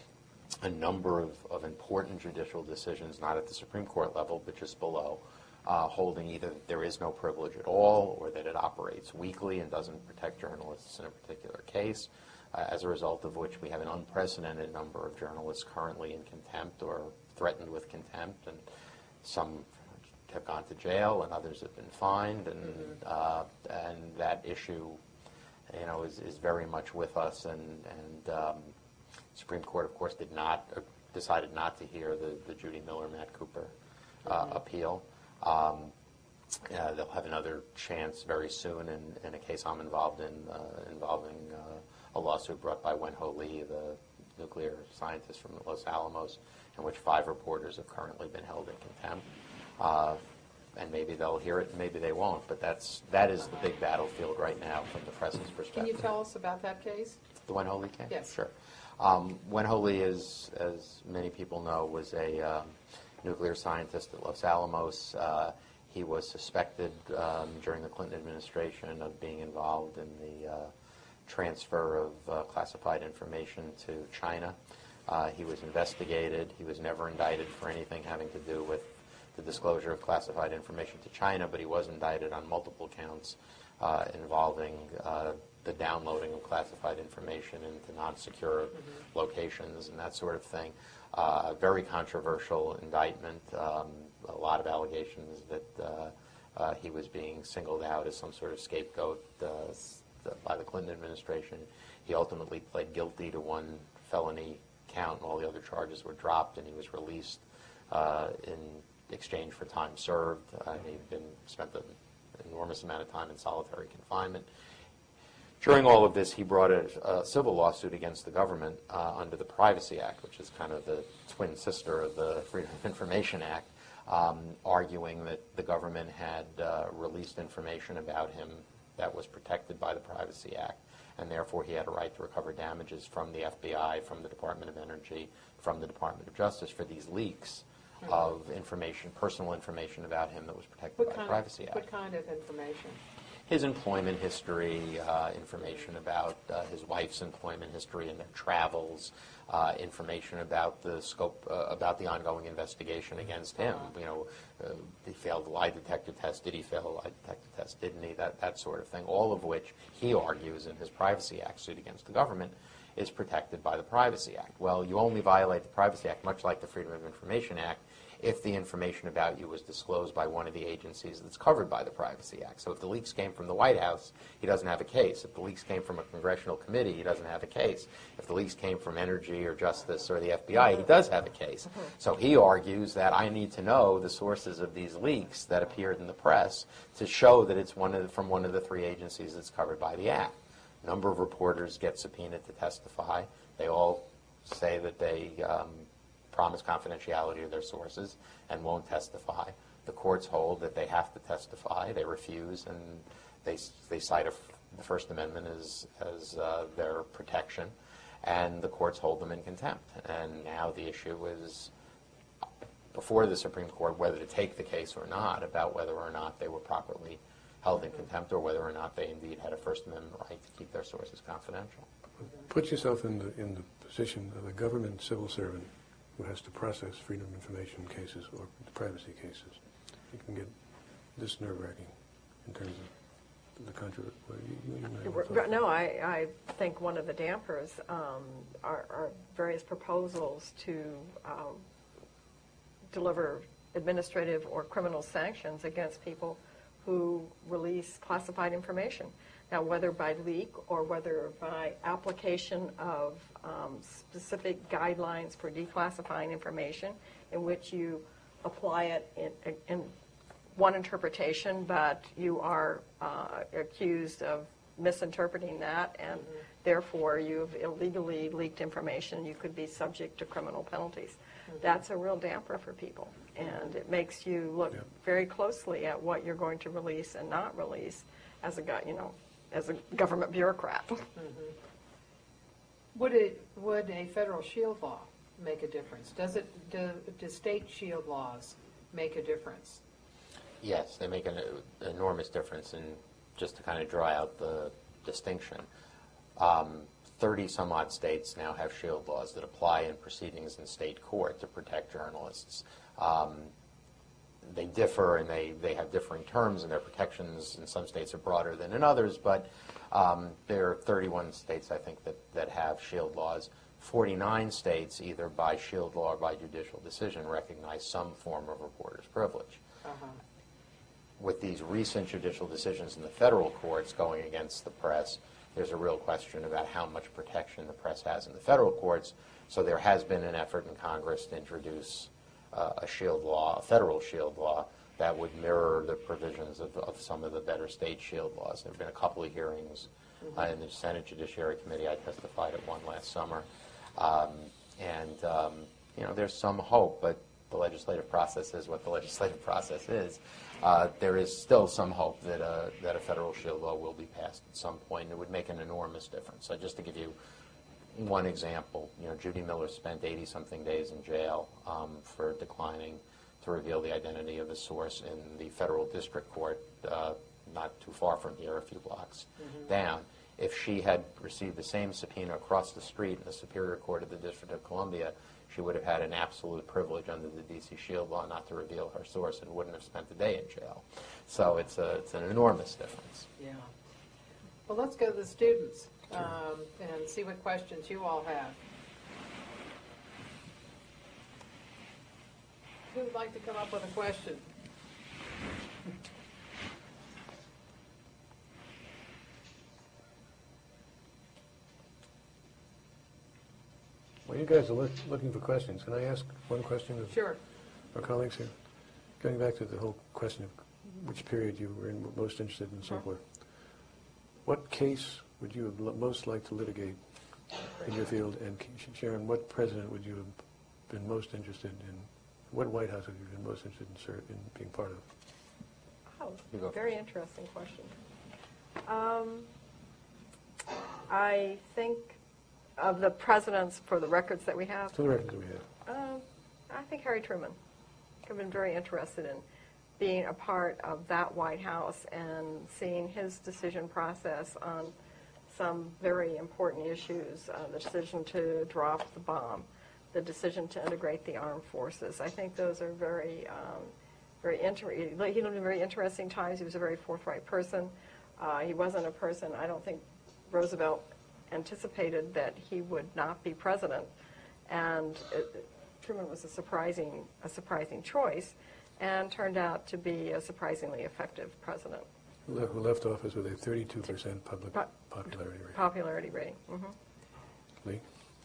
a number of, of important judicial decisions, not at the Supreme Court level, but just below, uh, holding either that there is no privilege at all or that it operates weakly and doesn't protect journalists in a particular case, uh, as a result of which we have an unprecedented number of journalists currently in contempt or threatened with contempt, and some have gone to jail and others have been fined, and mm-hmm. uh, and that issue, you know, is, is very much with us, and, and um, Supreme Court, of course, did not uh, decided not to hear the, the Judy Miller, Matt Cooper uh, mm-hmm. appeal. Um, uh, they'll have another chance very soon in, in a case I'm involved in, uh, involving uh, a lawsuit brought by Wen-Ho Lee, the nuclear scientist from Los Alamos, in which five reporters have currently been held in contempt. Uh, and maybe they'll hear it, and maybe they won't. But that's that is the big battlefield right now from the president's perspective. Can you tell us about that case? The Wen-Ho Lee case? Yes. Sure. Um, Wen-Ho Lee, is, as many people know, was a um, nuclear scientist at Los Alamos. Uh, he was suspected um, during the Clinton administration of being involved in the uh, transfer of uh, classified information to China. Uh, he was investigated. He was never indicted for anything having to do with the disclosure of classified information to China, but he was indicted on multiple counts uh, involving uh, the downloading of classified information into non-secure mm-hmm. locations and that sort of thing. Uh, very controversial indictment. Um, a lot of allegations that uh, uh, he was being singled out as some sort of scapegoat uh, by the Clinton administration. He ultimately pled guilty to one felony count, and all the other charges were dropped, and he was released uh, in exchange for time served. Uh, and he'd been spent an enormous amount of time in solitary confinement. During all of this, he brought a, a civil lawsuit against the government uh, under the Privacy Act, which is kind of the twin sister of the Freedom of Information Act, um, arguing that the government had uh, released information about him that was protected by the Privacy Act, and therefore he had a right to recover damages from the F B I, from the Department of Energy, from the Department of Justice for these leaks mm-hmm. of information, personal information about him that was protected what by kind the Privacy of, Act. What kind of information? His employment history, uh, information about uh, his wife's employment history and their travels, uh, information about the scope, uh, about the ongoing investigation against him. Uh-huh. You know, uh, he failed the lie detector test. Did he fail the lie detector test? Didn't he? That that sort of thing. All of which he argues in his Privacy Act suit against the government is protected by the Privacy Act. Well, you only violate the Privacy Act, much like the Freedom of Information Act, if the information about you was disclosed by one of the agencies that's covered by the Privacy Act. So if the leaks came from the White House, he doesn't have a case. If the leaks came from a congressional committee, he doesn't have a case. If the leaks came from Energy or Justice or the F B I, he does have a case. So he argues that I need to know the sources of these leaks that appeared in the press to show that it's one of the, from one of the three agencies that's covered by the Act. A number of reporters get subpoenaed to testify. They all say that they um, promise confidentiality to their sources and won't testify. The courts hold that they have to testify. They refuse, and they they cite a, the First Amendment as as uh, their protection, and the courts hold them in contempt. And now the issue is before the Supreme Court whether to take the case or not, about whether or not they were properly held in contempt or whether or not they indeed had a First Amendment right to keep their sources confidential. Put yourself in the in the position of a government civil servant who has to process freedom of information cases or privacy cases. It can get this nerve-wracking in terms of the country. Well, you, you know, No, I, I think one of the dampers um, are, are various proposals to um, deliver administrative or criminal sanctions against people who release classified information. Now, whether by leak or whether by application of um, specific guidelines for declassifying information in which you apply it in, in one interpretation, but you are uh, accused of misinterpreting that, and mm-hmm. therefore you've illegally leaked information, you could be subject to criminal penalties. Mm-hmm. That's a real damper for people, and it makes you look yeah. very closely at what you're going to release and not release as a guy, you know, as a government bureaucrat. Mm-hmm. Would it would a federal shield law make a difference? Does it do, do state shield laws make a difference? Yes, they make an uh, enormous difference. And just to kind of draw out the distinction, um, thirty some odd states now have shield laws that apply in proceedings in state court to protect journalists. Um, They differ, and they, they have differing terms, and their protections in some states are broader than in others, but um, there are thirty-one states, I think, that, that have shield laws. forty-nine states, either by shield law or by judicial decision, recognize some form of reporter's privilege. Uh-huh. With these recent judicial decisions in the federal courts going against the press, there's a real question about how much protection the press has in the federal courts, so there has been an effort in Congress to introduce Uh, a shield law, a federal shield law, that would mirror the provisions of, of some of the better state shield laws. There have been a couple of hearings mm-hmm. uh, in the Senate Judiciary Committee. I testified at one last summer. Um, and, um, you know, there's some hope, but the legislative process is what the legislative process is. Uh, there is still some hope that, uh, that a federal shield law will be passed at some point. It would make an enormous difference. So just to give you one example, you know, Judy Miller spent eighty-something days in jail um, for declining to reveal the identity of a source in the federal district court, uh, not too far from here, a few blocks mm-hmm. down. If she had received the same subpoena across the street in the Superior Court of the District of Columbia, she would have had an absolute privilege under the D C Shield Law not to reveal her source and wouldn't have spent the day in jail. So it's a, it's an enormous difference. Yeah. Well, let's go to the students. Um, and see what questions you all have. Who would like to come up with a question? guys are look, looking for questions. Can I ask one question of Sure. our colleagues here? Going back to the whole question of which period you were in, most interested in, and so Sure. forth. What case would you have lo- most liked to litigate in your field? And Sh- Sharon, what president would you have been most interested in? What White House would you have been most interested in, ser- in being part of? Oh, You go very interesting question. Um, I think of the presidents for the records that we have, For the records that we have. uh, I think Harry Truman. I've been very interested in being a part of that White House and seeing his decision process on some very important issues, uh, the decision to drop the bomb, the decision to integrate the armed forces. I think those are very, um, very inter- he lived in very interesting times. He was a very forthright person. Uh, he wasn't a person, I don't think Roosevelt anticipated that he would not be president. And it, Truman was a surprising, a surprising choice and turned out to be a surprisingly effective president. Who le- who left office with a thirty-two percent public Po- popularity rate. Popularity rating. Mhm. Lee?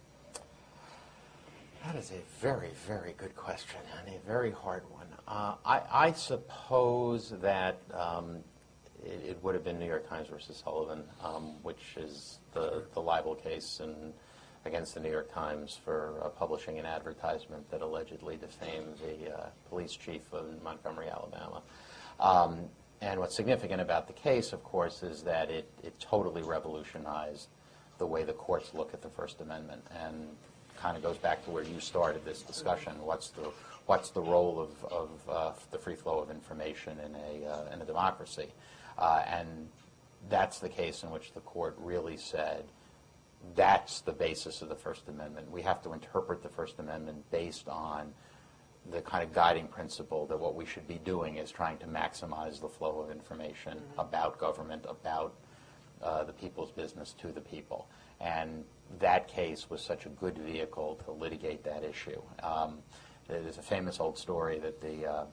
That is a very, very good question and a very hard one. Uh, I, I suppose that um, it, it would have been New York Times versus Sullivan, um, which is the, the libel case in, against the New York Times for uh, publishing an advertisement that allegedly defamed the uh, police chief of Montgomery, Alabama. Um, and what's significant about the case, of course, is that it, it totally revolutionized the way the courts look at the First Amendment, and kind of goes back to where you started this discussion. What's the what's the role of, of uh, the free flow of information in a uh, in a democracy? Uh, and that's the case in which the court really said that's the basis of the First Amendment. We have to interpret the First Amendment based on the kind of guiding principle that what we should be doing is trying to maximize the flow of information mm-hmm. about government, about uh, the people's business to the people. And that case was such a good vehicle to litigate that issue. Um, there's a famous old story that the uh,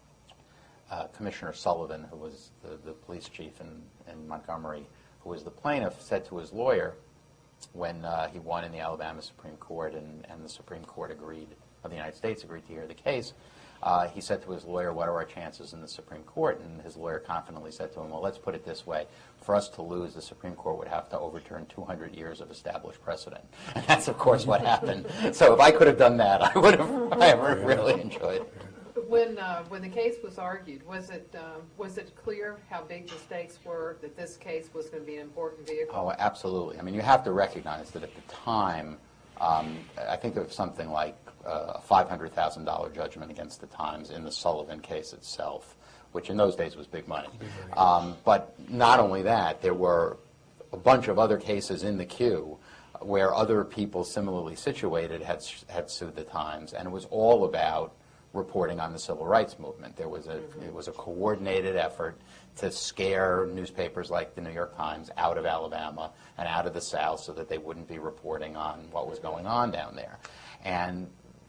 uh, Commissioner Sullivan, who was the, the police chief in, in Montgomery, who was the plaintiff, said to his lawyer when uh, he won in the Alabama Supreme Court and, and the Supreme Court agreed, of the United States agreed to hear the case, uh, he said to his lawyer, what are our chances in the Supreme Court? And his lawyer confidently said to him, well, let's put it this way. For us to lose, the Supreme Court would have to overturn two hundred years of established precedent. And that's, of course, what happened. So if I could have done that, I would have, I would have really enjoyed it. When uh, when the case was argued, was it um, was it clear how big the stakes were, that this case was going to be an important vehicle? Oh, absolutely. I mean, you have to recognize that at the time, um, I think there was something like uh, a five hundred thousand dollars judgment against the Times in the Sullivan case itself, which in those days was big money. Big money. Um, but not only that, there were a bunch of other cases in the queue where other people similarly situated had had sued the Times, and it was all about reporting on the civil rights movement. There was a mm-hmm. it was a coordinated effort to scare newspapers like the New York Times out of Alabama and out of the South so that they wouldn't be reporting on what was going on down there. And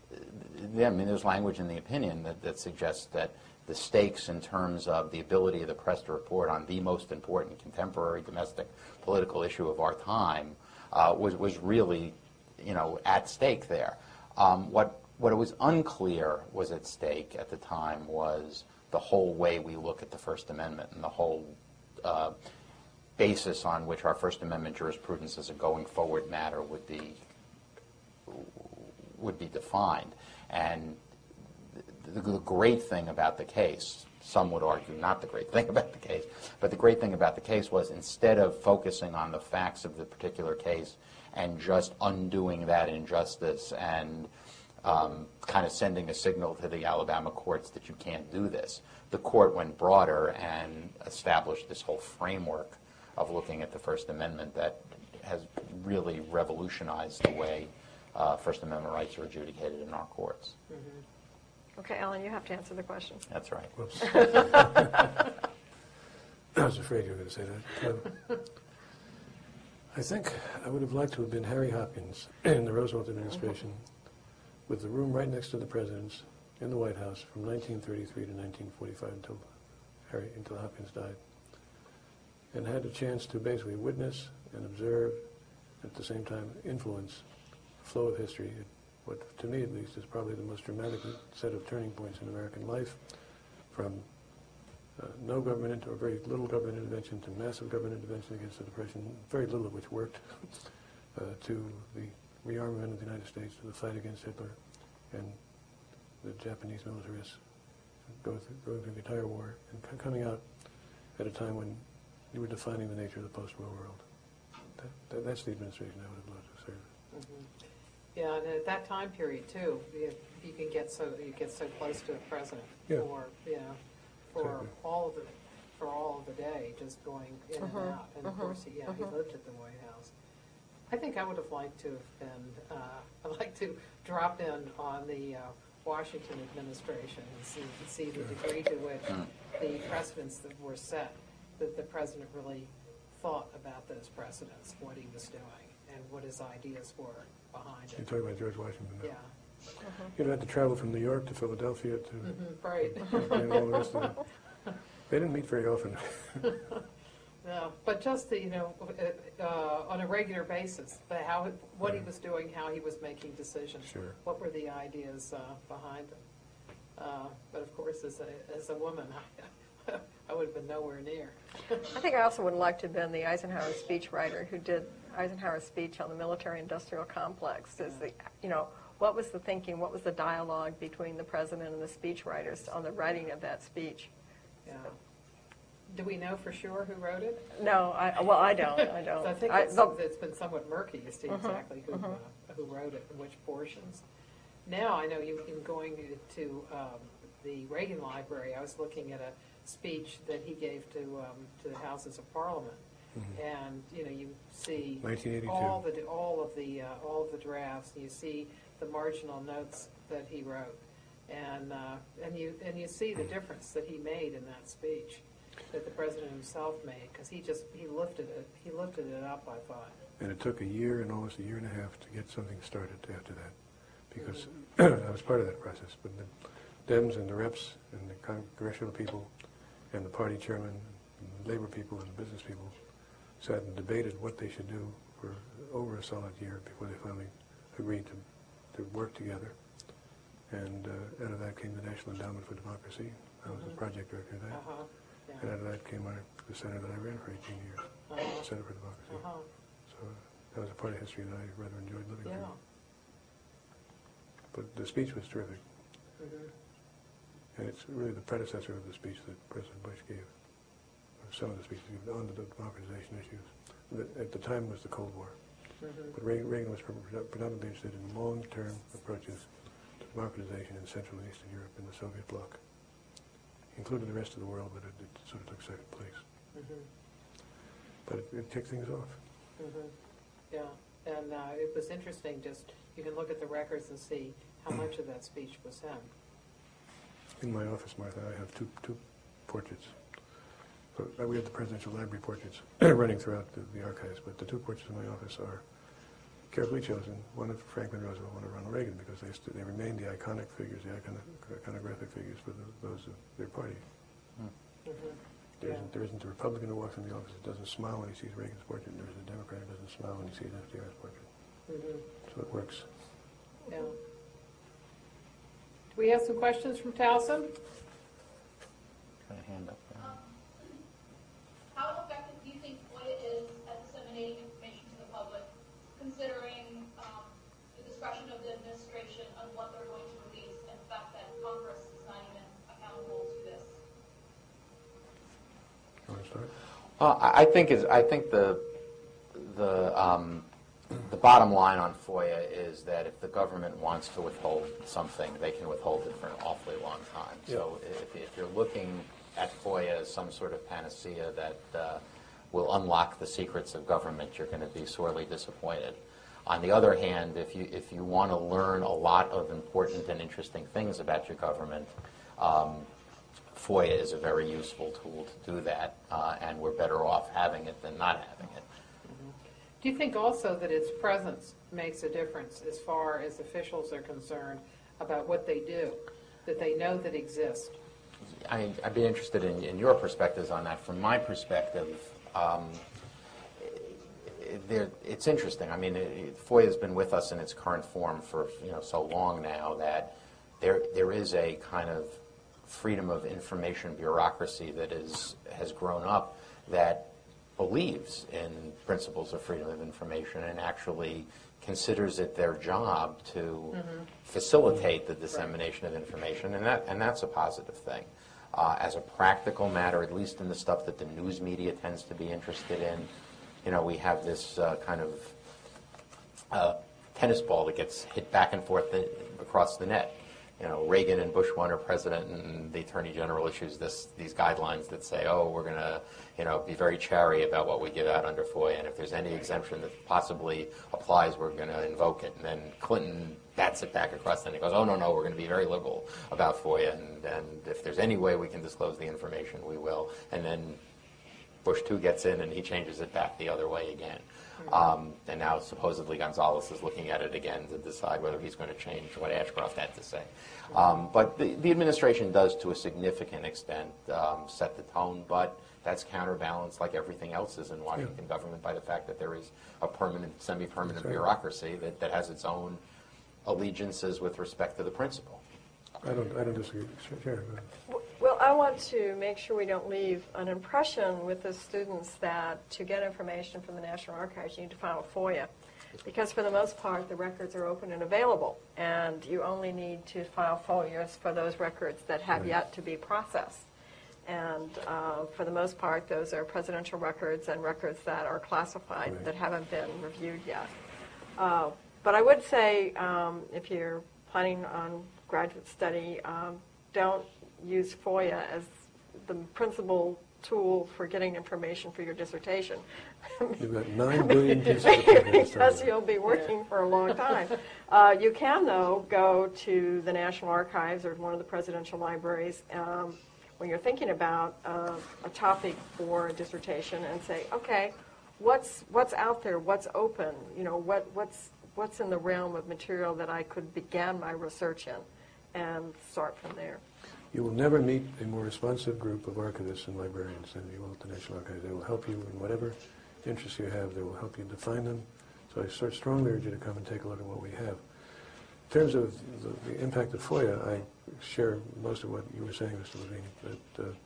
I mean, there's language in the opinion that, that suggests that the stakes in terms of the ability of the press to report on the most important contemporary domestic political issue of our time uh, was was really, you know, at stake there. Um, what What it was unclear was at stake at the time was the whole way we look at the First Amendment and the whole uh, basis on which our First Amendment jurisprudence as a going forward matter would be would be defined. And the, the great thing about the case, some would argue not the great thing about the case, but the great thing about the case was instead of focusing on the facts of the particular case and just undoing that injustice and Um, kind of sending a signal to the Alabama courts that you can't do this. The court went broader and established this whole framework of looking at the First Amendment that has really revolutionized the way uh, First Amendment rights are adjudicated in our courts. Mm-hmm. Okay, Ellen, you have to answer the question. That's right. Whoops. I was afraid you were going to say that. Um, I think I would have liked to have been Harry Hopkins in the Roosevelt administration. Mm-hmm. With the room right next to the president's in the White House from nineteen thirty-three to nineteen forty-five until Harry until Hopkins died, and had a chance to basically witness and observe, at the same time influence the flow of history. It what, to me at least, is probably the most dramatic set of turning points in American life, from uh, no government inter- or very little government intervention to massive government intervention against the Depression, very little of which worked, uh, to the rearmament of the United States, to the fight against Hitler, and the Japanese militarists going through, going through the entire war, and c- coming out at a time when you were defining the nature of the post-war world. That, that, that's the administration I would have loved to serve. Mhm. Yeah, and at that time period too, you, you can get so you get so close to the president Yeah. for you know for Exactly. all of the for all of the day, just going in Mhm, and out. And of mhm, course, he, yeah, he mhm. lived at the White House. I think I would have liked to have been. Uh, I'd like to drop in on the uh, Washington administration and see see the degree to which the precedents that were set, that the president really thought about those precedents, what he was doing, and what his ideas were behind You're it. talking about George Washington now. Yeah, You had to travel from New York to Philadelphia to mhm, right. and all the rest of it. They didn't meet very often. No, but just the, you know, uh, on a regular basis, the how, what he Right. was doing, how he was making decisions. Sure. What were the ideas uh, behind them? Uh, But of course, as a, as a woman, I, I would have been nowhere near. I think I also would like to have been the Eisenhower speechwriter who did Eisenhower's speech on the military-industrial complex. Is the, you know, what was the thinking, what was the dialogue between the president and the speechwriters on the writing of that speech? Yeah. Do we know for sure who wrote it? No, I, well, I don't, I don't. I think I- it's, the- it's been somewhat murky as to exactly who, uh, who wrote it and which portions. Now, I know you, in going to um, the Reagan Library, I was looking at a speech that he gave to, um, to the Houses of Parliament. And, you know, you see nineteen eighty-two. all the, all of the, uh, all of the drafts, and you see the marginal notes that he wrote. And, uh, and you, and you see the difference that he made in that speech, that the president himself made, because he just, he lifted it, he lifted it up, I thought. And it took a year and almost a year and a half to get something started after that, because I was part of that process. But the Dems and the reps and the congressional people and the party chairman, and the labor people and the business people sat and debated what they should do for over a solid year before they finally agreed to, to work together. And uh, out of that came the National Endowment for Democracy. I was the project director of that. Uh-huh, And yeah. out of that came our, the center that I ran for eighteen years, Uh-huh. Center for Democracy. Uh-huh, So uh, that was a part of history that I rather enjoyed living yeah. through. But the speech was terrific. Mhm. And it's really the predecessor of the speech that President Bush gave, or some of the speeches he gave on the democratization issues. That at the time was the Cold War. Mhm. But Reagan, Reagan was pre- predominantly interested in long-term approaches to democratization in Central and Eastern Europe and the Soviet bloc. Included the rest of the world, but it, it sort of took second place. Mhm. But it, it kicked things off. Mhm. Yeah, and uh, it was interesting, just, you can look at the records and see how much of that speech was him. In my office, Martha, I have two two portraits. So, uh, we have the presidential library portraits running throughout the, the archives, but the two portraits in my office are carefully chosen, one of Franklin Roosevelt, one of Ronald Reagan, because they, st- they remain the iconic figures, the iconic, iconographic figures for the, those of their party. Mhm. There, Yeah. isn't, there isn't a Republican who walks in the office that doesn't smile when he sees Reagan's portrait, and there isn't a Democrat who doesn't smile when he sees F D R's portrait. Mhm. So it works. Yeah. Do we have some questions from Towson? Got a hand up there. How effective do you think FOIA is at disseminating information to the public, considering um, the discretion of the administration on what they're going to release, and the fact that Congress is not even accountable to this? You want to start? Uh, I I think is I think the the um, the bottom line on FOIA is that if the government wants to withhold something, they can withhold it for an awfully long time. So if, if you're looking at FOIA as some sort of panacea that uh, will unlock the secrets of government, you're going to be sorely disappointed. On the other hand, if you if you want to learn a lot of important and interesting things about your government, um, FOIA is a very useful tool to do that, uh, and we're better off having it than not having it. Do you think also that its presence makes a difference as far as officials are concerned about what they do, that they know that exist? I, I'd be interested in, in your perspectives on that. From my perspective, um, there, it's interesting. I mean, it, FOIA has been with us in its current form for you know so long now that there there is a kind of freedom of information bureaucracy that is has grown up that believes in principles of freedom of information and actually considers it their job to mm-hmm. facilitate the dissemination right. of information, and that and that's a positive thing. Uh, as a practical matter, at least in the stuff that the news media tends to be interested in, you know, we have this uh, kind of uh, tennis ball that gets hit back and forth the, across the net. You know, Reagan and Bush one are president, and the Attorney General issues this these guidelines that say, oh, we're going to, you know, be very chary about what we give out under FOIA, and if there's any exemption that possibly applies, we're going to invoke it. And then Clinton bats it back across the net and goes, oh, no, no, we're going to be very liberal about FOIA, and, and if there's any way we can disclose the information, we will. And then Bush two gets in, and he changes it back the other way again. Um, and now supposedly Gonzalez is looking at it again to decide whether he's going to change what Ashcroft had to say. Um, but the, the administration does, to a significant extent, um, set the tone, but that's counterbalanced, like everything else is in Washington yeah. government, by the fact that there is a permanent, semi-permanent right. bureaucracy that, that has its own allegiances with respect to the principle. I don't, I don't disagree. Sure, sure. Well, I want to make sure we don't leave an impression with the students that to get information from the National Archives, you need to file a FOIA. Because for the most part, the records are open and available, and you only need to file FOIAs for those records that have right. yet to be processed. And uh, for the most part, those are presidential records and records that are classified right. that haven't been reviewed yet. Uh, but I would say um, if you're planning on graduate study, um, don't use FOIA as the principal tool for getting information for your dissertation. You've got nine billion pieces of paper. Because you'll be working yeah. for a long time. Uh, you can, though, go to the National Archives or one of the presidential libraries um, when you're thinking about uh, a topic for a dissertation and say, okay, what's what's out there? What's open? You know, what what's what's in the realm of material that I could begin my research in, and start from there. You will never meet a more responsive group of archivists and librarians than you will at the National Archives. They will help you in whatever interests you have. They will help you define them. So I sort of strongly urge you to come and take a look at what we have. In terms of the, the impact of FOIA, I share most of what you were saying, Mister Levine. That uh,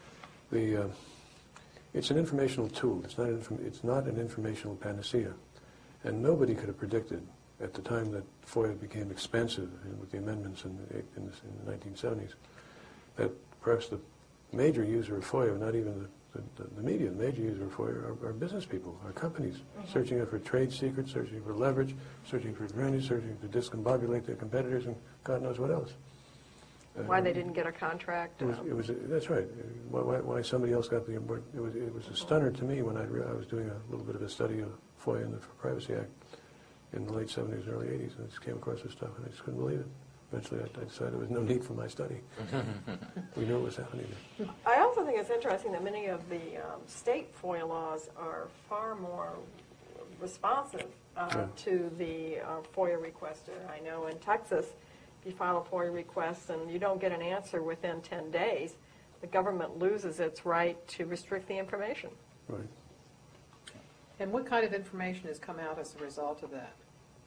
the uh, it's an informational tool. It's not an inform- it's not an informational panacea, and nobody could have predicted at the time that FOIA became expensive with the amendments in the, in the, in the nineteen seventies. That perhaps the major user of FOIA, not even the, the, the media, the major user of FOIA are, are business people, are companies, mm-hmm. searching for trade secrets, searching for leverage, searching for advantage, searching to discombobulate their competitors, and God knows what else. Why uh, they didn't get a contract? It was, it was, that's right. Why, why, why somebody else got the award. It was, it was a stunner to me when I, re- I was doing a little bit of a study of FOIA and the Privacy Act in the late seventies, early eighties, and I just came across this stuff, and I just couldn't believe it. Eventually, I, I decided there was no need for my study. We knew what was happening there. I also think it's interesting that many of the um, state FOIA laws are far more responsive uh, yeah. to the uh, FOIA requester. I know in Texas, if you file a FOIA request and you don't get an answer within ten days, the government loses its right to restrict the information. Right. And what kind of information has come out as a result of that?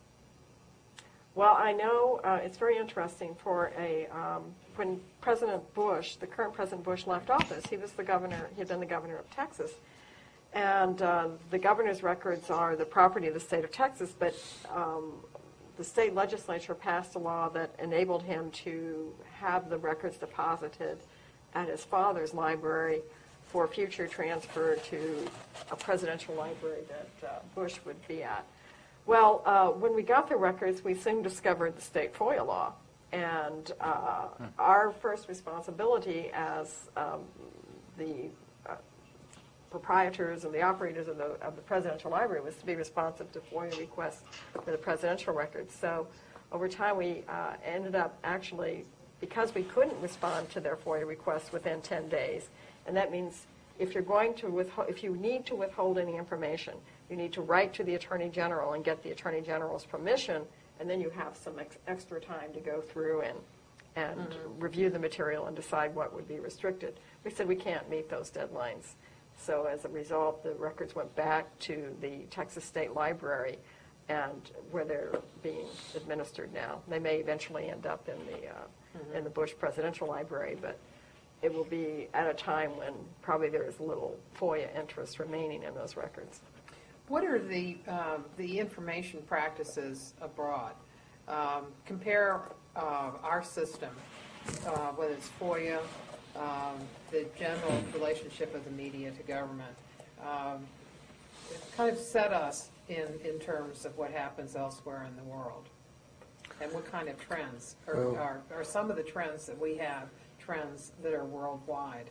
Well, I know uh, it's very interesting for a, um, when President Bush, the current President Bush left office, he was the governor, he had been the governor of Texas. And uh, the governor's records are the property of the state of Texas, but um, the state legislature passed a law that enabled him to have the records deposited at his father's library for future transfer to a presidential library that uh, Bush would be at. Well, uh, when we got the records, we soon discovered the state FOIA law. And uh, hmm. our first responsibility as um, the uh, proprietors and the operators of the, of the presidential library was to be responsive to FOIA requests for the presidential records. So over time, we uh, ended up actually, because we couldn't respond to their FOIA requests within ten days, and that means if you're going to withhold, if you need to withhold any information, you need to write to the Attorney General and get the Attorney General's permission, and then you have some ex- extra time to go through and and mm-hmm. review the material and decide what would be restricted. We said we can't meet those deadlines. So as a result, the records went back to the Texas State Library, and where they're being administered now. They may eventually end up in the uh, mm-hmm. in the Bush Presidential Library, but it will be at a time when probably there is little FOIA interest remaining in those records. What are the um, the information practices abroad? Um, compare uh, our system, uh, whether it's FOIA, um, the general relationship of the media to government. Um, it kind of set us in, in terms of what happens elsewhere in the world. And what kind of trends are, Well, are, are some of the trends that we have, trends that are worldwide?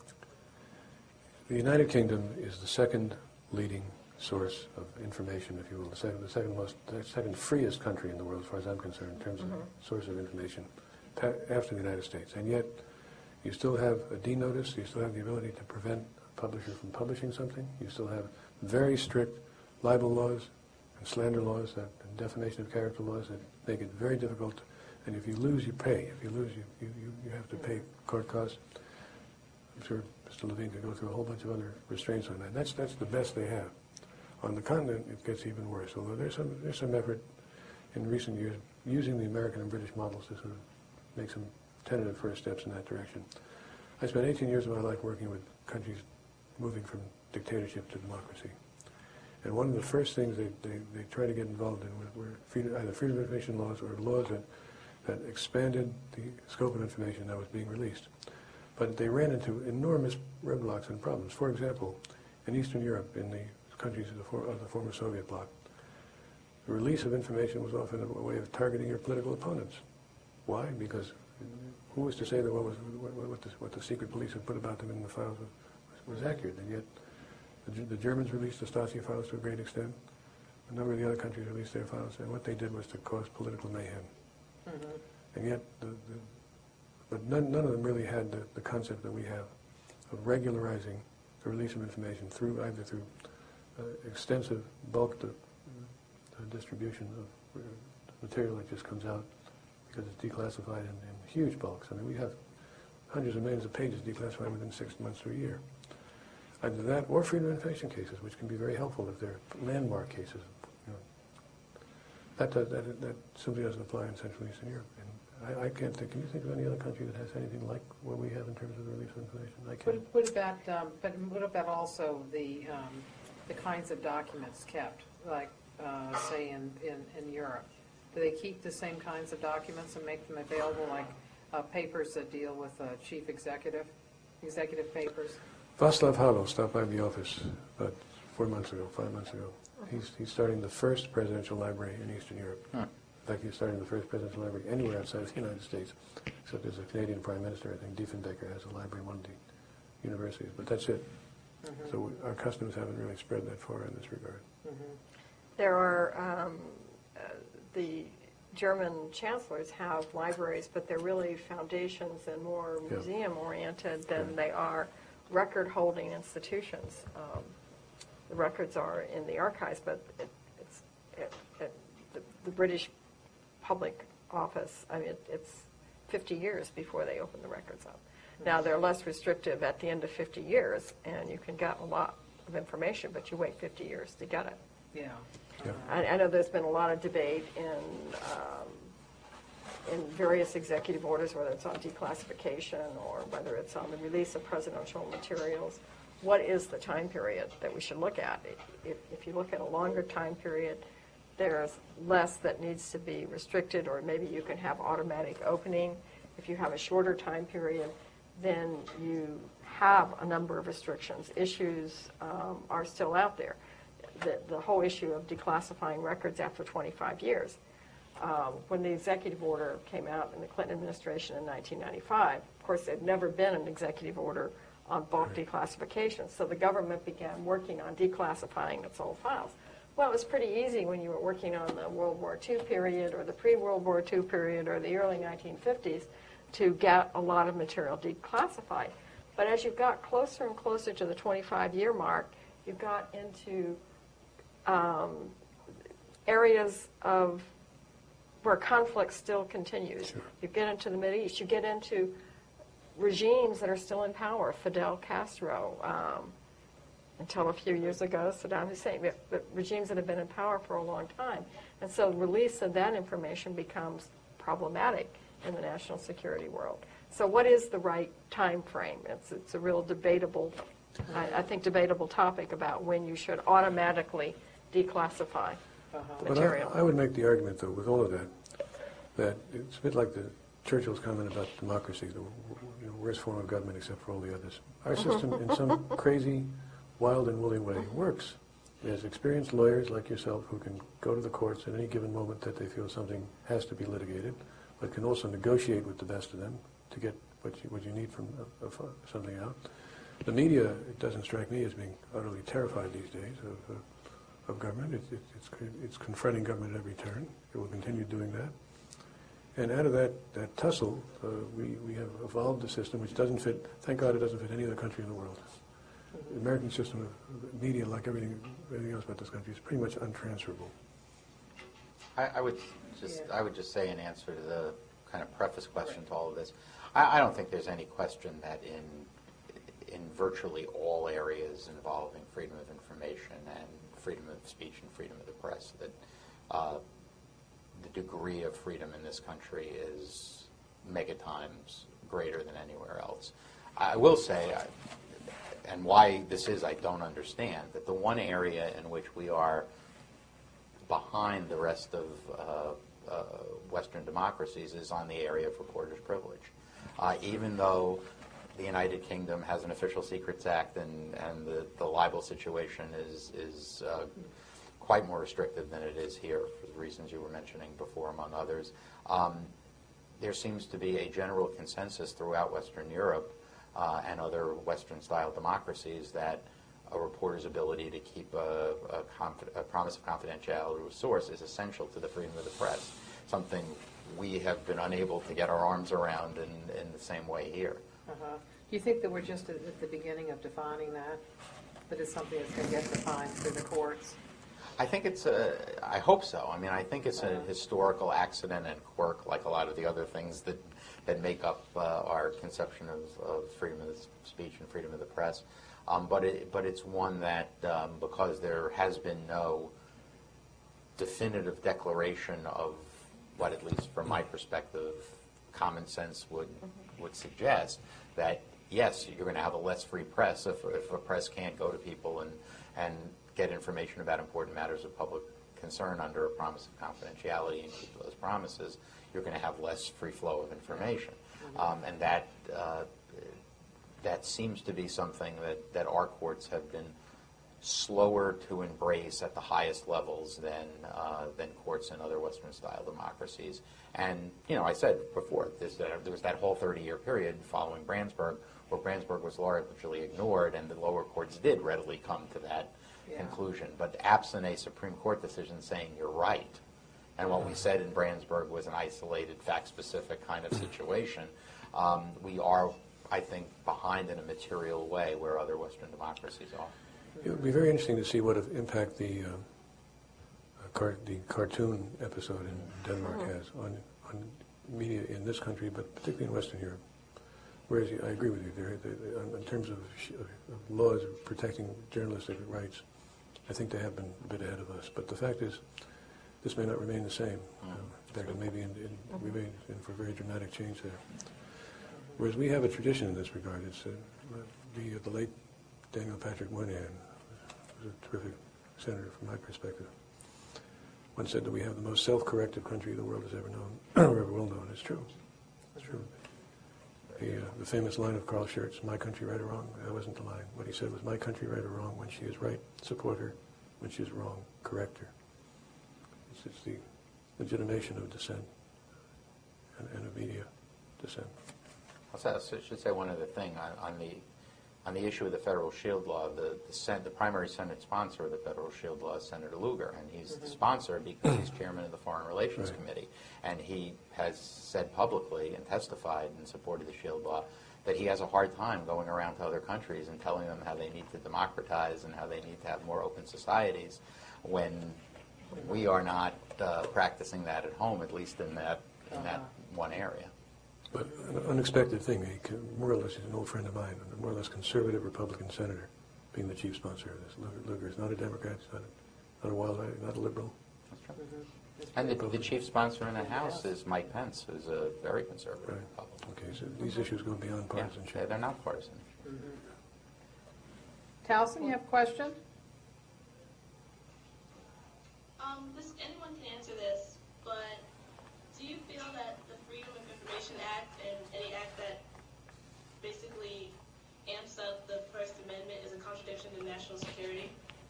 The United Kingdom is the second leading source of information, if you will, the second, the second most, the second freest country in the world, as far as I'm concerned, in terms Mm-hmm. of source of information, pa- after the United States. And yet, you still have a D-notice, you still have the ability to prevent a publisher from publishing something, you still have very strict libel laws and slander laws, that, and defamation of character laws that make it very difficult. And if you lose, you pay. If you lose, you, you, you, you have to pay court costs. I'm sure Mister Levine could go through a whole bunch of other restraints on that. That's, that's the best they have. On the continent, it gets even worse, although there's some, there's some effort in recent years using the American and British models to sort of make some tentative first steps in that direction. I spent eighteen years of my life working with countries moving from dictatorship to democracy. And one of the first things they, they, they try to get involved in were, were freedom, either freedom of information laws or laws that, that expanded the scope of information that was being released. But they ran into enormous roadblocks and problems. For example, in Eastern Europe, in the countries of the, for, of the former Soviet bloc, the release of information was often a way of targeting your political opponents. Why? Because who was to say that what, was, what, what, the, what the secret police had put about them in the files was, was accurate? And yet, the, the Germans released the Stasi files to a great extent. A number of the other countries released their files, and what they did was to cause political mayhem. Mm-hmm. And yet, the, the, but none, none of them really had the, the concept that we have of regularizing the release of information through either through uh, extensive bulk to, uh, distribution of uh, material that just comes out because it's declassified in, in huge bulks. I mean, we have hundreds of millions of pages declassified within six months to a year. Either that or freedom of information cases, which can be very helpful if they're landmark cases. You know. That, does, that, that simply doesn't apply in Central Eastern Europe. And I, I can't think, can you think of any other country that has anything like what we have in terms of the release of information? I What, can't. what about, um, but what about also the um, the kinds of documents kept, like uh, say in, in, in Europe? Do they keep the same kinds of documents and make them available, like uh, papers that deal with uh, chief executive, executive papers? Václav Havel stopped by the office about four months ago, five months ago. He's, he's starting the first presidential library in Eastern Europe. Huh. In fact, he's starting the first presidential library anywhere outside of the United States, except there's a Canadian Prime Minister. I think Diefenbaker has a library in one of the universities, but that's it. Mm-hmm. So we, our customs haven't really spread that far in this regard. Mm-hmm. There are, um, uh, the German chancellors have libraries, but they're really foundations and more Yeah. museum-oriented than Yeah. they are record-holding institutions. Um, the records are in the archives, but it, it's it, it, the, the British Public Office, I mean, it, it's fifty years before they open the records up. Now, they're less restrictive at the end of fifty years, and you can get a lot of information, but you wait fifty years to get it. Yeah. Yeah. I, I know there's been a lot of debate in um, in various executive orders, whether it's on declassification or whether it's on the release of presidential materials. What is the time period that we should look at? If, if you look at a longer time period, there's less that needs to be restricted, or maybe you can have automatic opening. If you have a shorter time period, then you have a number of restrictions. Issues um, are still out there. The, the whole issue of declassifying records after twenty-five years. Um, when the executive order came out in the Clinton administration in nineteen ninety-five, of course, there had never been an executive order on bulk declassification, so the government began working on declassifying its old files. Well, it was pretty easy when you were working on the World War Two period or the pre-World War Two period or the early nineteen fifties to get a lot of material declassified. But as you got closer and closer to the twenty-five year mark, you got into um, areas of where conflict still continues. Sure. You get into the Middle East, you get into regimes that are still in power, Fidel Castro, um, until a few years ago, Saddam Hussein, but, but regimes that have been in power for a long time. And so release of that information becomes problematic in the national security world. So what is the right time frame? It's, it's a real debatable, I, I think debatable topic about when you should automatically declassify Uh-huh. But material. I, I would make the argument, though, with all of that, that it's a bit like the Churchill's comment about democracy, the you know, worst form of government except for all the others. Our system, in some crazy, wild and woolly way, works. There's experienced lawyers like yourself who can go to the courts at any given moment that they feel something has to be litigated, but can also negotiate with the best of them to get what you, what you need from uh, uh, something out. The media, it doesn't strike me as being utterly terrified these days of, uh, of government. It, it, it's, it's confronting government at every turn. It will continue doing that. And out of that, that tussle, uh, we, we have evolved a system which doesn't fit, thank God it doesn't fit any other country in the world. The American system of media, like everything, everything else about this country, is pretty much untransferable. I, I would just Yeah. I would just say in answer to the kind of preface question to all of this, I, I don't think there's any question that in in virtually all areas involving freedom of information and freedom of speech and freedom of the press, that uh, the degree of freedom in this country is mega times greater than anywhere else. I will say, I, and why this is, I don't understand, that the one area in which we are behind the rest of uh, uh, Western democracies is on the area of reporters' privilege. Uh, even though the United Kingdom has an Official Secrets Act and, and the, the libel situation is, is uh, quite more restrictive than it is here for the reasons you were mentioning before, among others, um, there seems to be a general consensus throughout Western Europe uh, and other Western-style democracies that a reporter's ability to keep a, a, confi- a promise of confidentiality to a source is essential to the freedom of the press, something we have been unable to get our arms around in, in the same way here. Uh-huh. Do you think that we're just at, at the beginning of defining that? That it's something that's going to get defined through the courts? I think it's a, I hope so. I mean, I think it's a Uh-huh. historical accident and quirk, like a lot of the other things that, that make up uh, our conception of, of freedom of speech and freedom of the press. Um, but it, but it's one that, um, because there has been no definitive declaration of what, at least from my perspective, common sense would would suggest, that yes, you're going to have a less free press if, if a press can't go to people and and get information about important matters of public concern under a promise of confidentiality and keep those promises. You're going to have less free flow of information, um, and that. Uh, That seems to be something that, that our courts have been slower to embrace at the highest levels than uh, than courts in other Western-style democracies. And, you know, I said before, this, uh, there was that whole thirty-year period following Brandsburg where Brandsburg was largely ignored, and the lower courts did readily come to that Yeah. conclusion. But absent a Supreme Court decision saying you're right, and what we said in Brandsburg was an isolated, fact-specific kind of situation, um, we are, I think, behind in a material way where other Western democracies are. It would be very interesting to see what impact the uh, uh, car- the cartoon episode in Denmark has on, on media in this country, but particularly in Western Europe. Whereas you, I agree with you, there, there, in terms of, sh- of laws protecting journalistic rights, I think they have been a bit ahead of us. But the fact is, this may not remain the same. Uh, in fact, it may be in, in, we may in for very dramatic change there. Whereas we have a tradition in this regard. It's uh, the, the late Daniel Patrick Moynihan, was a terrific senator from my perspective, once said that we have the most self-corrective country the world has ever known, or ever will know, and it's true. It's true. The, uh, the famous line of Carl Schurz, "My country, right or wrong," that wasn't the line. What he said was, "My country, right or wrong, when she is right, support her. When she is wrong, correct her." It's, it's the legitimation of dissent and, and of media dissent. I should say one other thing on, on the on the issue of the Federal Shield Law. The the, Sen- the primary Senate sponsor of the Federal Shield Law is Senator Lugar, and he's mm-hmm. the sponsor because he's chairman of the Foreign Relations right. Committee, and he has said publicly and testified in support of the Shield Law that he has a hard time going around to other countries and telling them how they need to democratize and how they need to have more open societies, when we are not uh, practicing that at home, at least in that in uh-huh. that one area. But an unexpected thing, he can, more or less, he's an old friend of mine, a more or less conservative Republican senator, being the chief sponsor of this. Lugar, Lugar is not a Democrat, he's not a, not a wild, not a liberal. And the, the chief sponsor in the House is Mike Pence, who's a very conservative Right. Republican. Okay, so these issues go beyond Yeah, partisanship. they're not partisan. Towson, you have a question? Um, this, anyone can answer this, but do you feel that the Freedom of Information Act and any act that basically amps up the First Amendment is a contradiction to national security?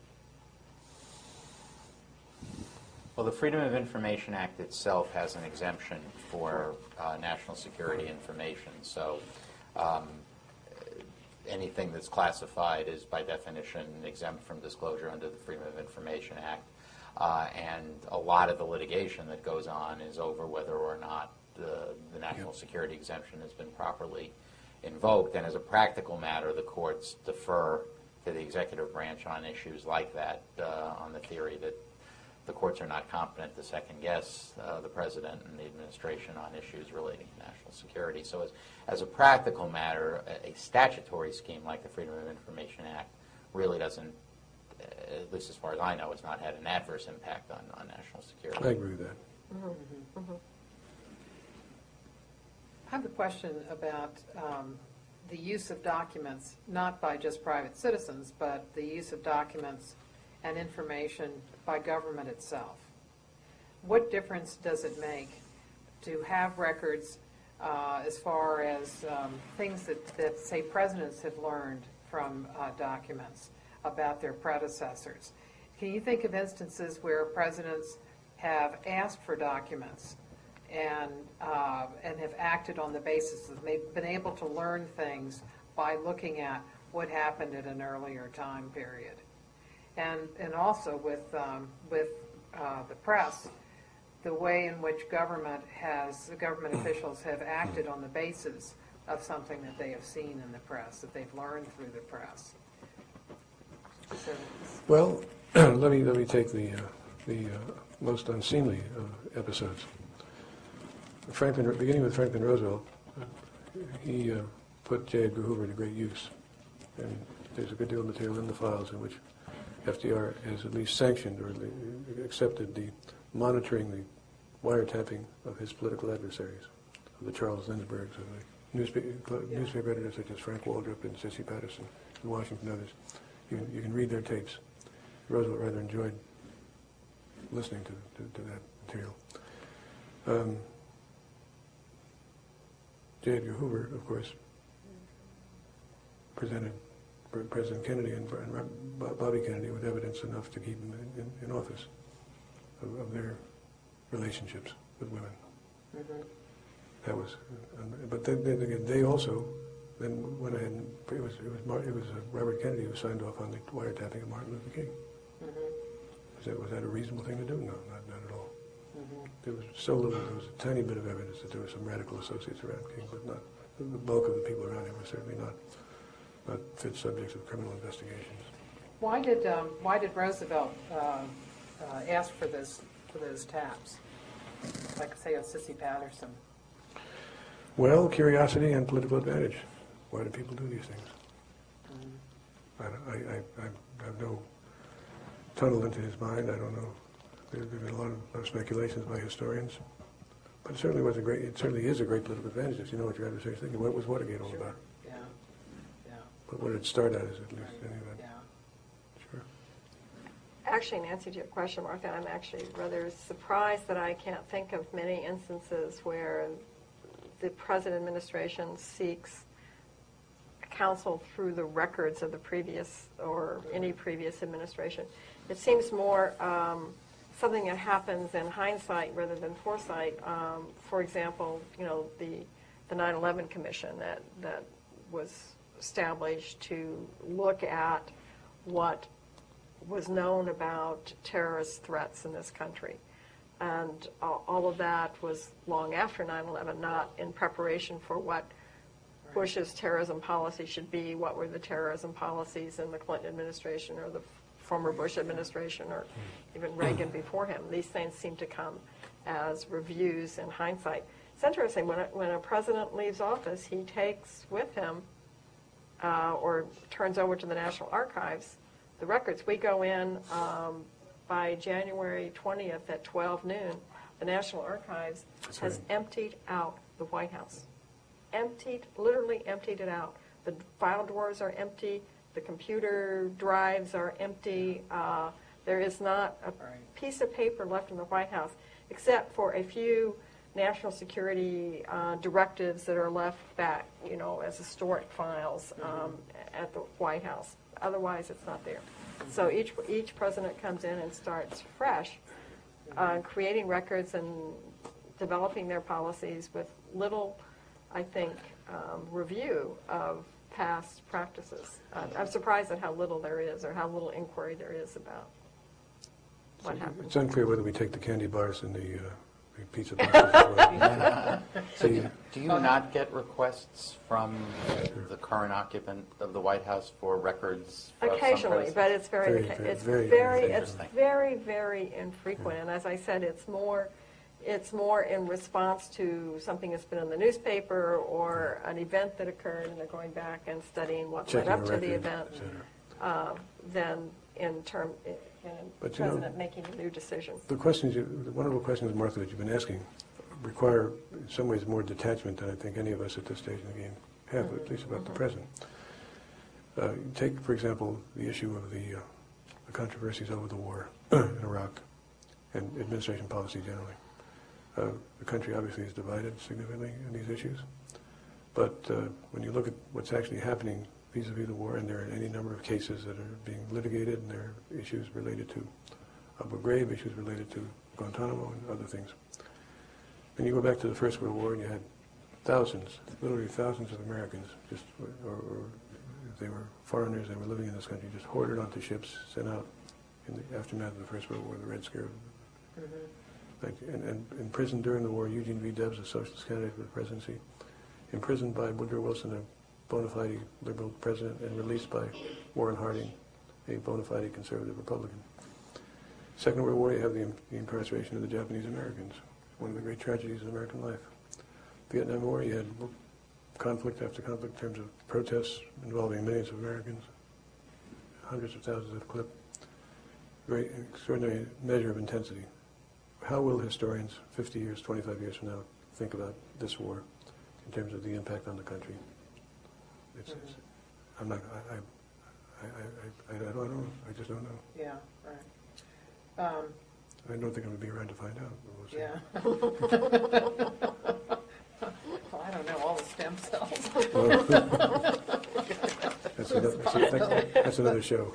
Well, the Freedom of Information Act itself has an exemption for uh, national security information. So um, anything that's classified is by definition exempt from disclosure under the Freedom of Information Act. Uh, and a lot of the litigation that goes on is over whether or not the, the national security exemption has been properly invoked. And as a practical matter, the courts defer to the executive branch on issues like that, uh, on the theory that the courts are not competent to second-guess uh, the president and the administration on issues relating to national security. So as, as a practical matter, a, a statutory scheme like the Freedom of Information Act really doesn't, uh, at least as far as I know, has not had an adverse impact on, on national security. I agree with that. Mm-hmm. Mm-hmm. I have a question about um, the use of documents, not by just private citizens, but the use of documents and information by government itself. What difference does it make to have records uh, as far as um, things that, that, say, presidents have learned from uh, documents about their predecessors? Can you think of instances where presidents have asked for documents and, uh, and have acted on the basis that they've been able to learn things by looking at what happened at an earlier time period? And, and also with, um, with uh, the press, the way in which government has, the government officials have acted on the basis of something that they have seen in the press, that they've learned through the press. So, Well, let me let me take the uh, the uh, most unseemly uh, episodes. Franklin, beginning with Franklin Roosevelt, uh, he uh, put J. Edgar Hoover to great use, and there's a good deal of material in the files in which F D R has at least sanctioned or accepted the monitoring the wiretapping of his political adversaries, of the Charles Lindberghs, of the newspaper, Yeah. newspaper editors such as Frank Waldrop and Cissy Patterson in Washington and others. You can, you can read their tapes. Roosevelt rather enjoyed listening to, to, to that material. Um, J. Edgar Hoover, of course, presented President Kennedy and, and Bobby Kennedy with evidence enough to keep him in, in, in office of, of their relationships with women. mm-hmm. That was, um, but then, then again, they also then went ahead and it was it was Mar- it was uh, Robert Kennedy who signed off on the wiretapping of Martin Luther King. Mm-hmm. Was that was that a reasonable thing to do? No, not, not at all. Mm-hmm. There was so little. There was a tiny bit of evidence that there were some radical associates around King, but not the bulk of the people around him were certainly not not fit subjects of criminal investigations. Why did um, why did Roosevelt uh, uh, ask for this for those taps? Like say of Cissy Patterson. Well, curiosity and political advantage. Why do people do these things? Mm-hmm. I, I, I, I I have no tunnel into his mind. I don't know. There have been a lot of, lot of speculations by historians, but it certainly was a great. It certainly is a great political advantage if you know what your adversary is thinking. What was Watergate all Sure. about? Yeah. Yeah. But what did it start at? Is at least any of that. Yeah. Sure. Actually, in answer to your question, Martha, I'm actually rather surprised that I can't think of many instances where the present administration seeks counsel through the records of the previous or any previous administration. It seems more um, something that happens in hindsight rather than foresight. Um, for example, you know, the the nine eleven Commission that that was established to look at what was known about terrorist threats in this country. And all all of that was long after nine eleven, not in preparation for what Bush's terrorism policy should be, what were the terrorism policies in the Clinton administration or the former Bush administration or even Reagan before him. These things seem to come as reviews in hindsight. It's interesting, when a, when a president leaves office, he takes with him uh, or turns over to the National Archives the records, we go in um, by January twentieth at twelve noon, the National Archives That's has right. emptied out the White House. Emptied, literally emptied it out. The file drawers are empty, the computer drives are empty. Uh, there is not a Right. piece of paper left in the White House, except for a few national security uh, directives that are left back, you know, as historic files um, at the White House. Otherwise, it's not there. So each each president comes in and starts fresh, uh, creating records and developing their policies with little, I think, um, review of past practices. Uh, I'm surprised at how little there is, or how little inquiry there is about what happened. It's unclear whether we take the candy bars and the, uh, the pizza boxes as well. So The- do, do you not get requests from the current occupant of the White House for records? of some Occasionally, predecessor? but it's very, Very, occa- very, it's very, very, very it's interesting. very, very infrequent. And as I said, it's more, it's more in response to something that's been in the newspaper or an event that occurred, and they're going back and studying what led Checking up a to the record, event, et cetera. uh, than in term, in a But you know- president making a new decision. The questions, you, the wonderful questions, Martha, that you've been asking require, in some ways, more detachment than I think any of us at this stage in the game have, at least about the present. Uh, take, for example, the issue of the, uh, the controversies over the war in Iraq and administration policy generally. Uh, the country obviously is divided significantly in these issues, but uh, when you look at what's actually happening vis-a-vis the war, and there are any number of cases that are being litigated, and there are issues related to Abu Ghraib, issues related to Guantanamo and other things. Then you go back to the First World War, and you had thousands, literally thousands of Americans, just or, or if they were foreigners that were living in this country, just hoarded onto ships, sent out in the aftermath of the First World War, the Red Scare. Like, and, and imprisoned during the war, Eugene V. Debs, a socialist candidate for the presidency, imprisoned by Woodrow Wilson, a bona fide liberal president, and released by Warren Harding, a bona fide conservative Republican. Second World War, you have the, the incarceration of the Japanese Americans, one of the great tragedies of American life. Vietnam War, you had conflict after conflict in terms of protests involving millions of Americans, hundreds of thousands of clipped. Very extraordinary measure of intensity. How will historians fifty years, twenty-five years from now think about this war in terms of the impact on the country? It's, Mm-hmm. it's, I'm not, I, I, I, I, I don't know. I just don't know. Yeah, right. Um, I don't think I'm going to be around to find out. but we'll see. Yeah. Well, I don't know, all the stem cells. Well, that's, another, that's, that's another show.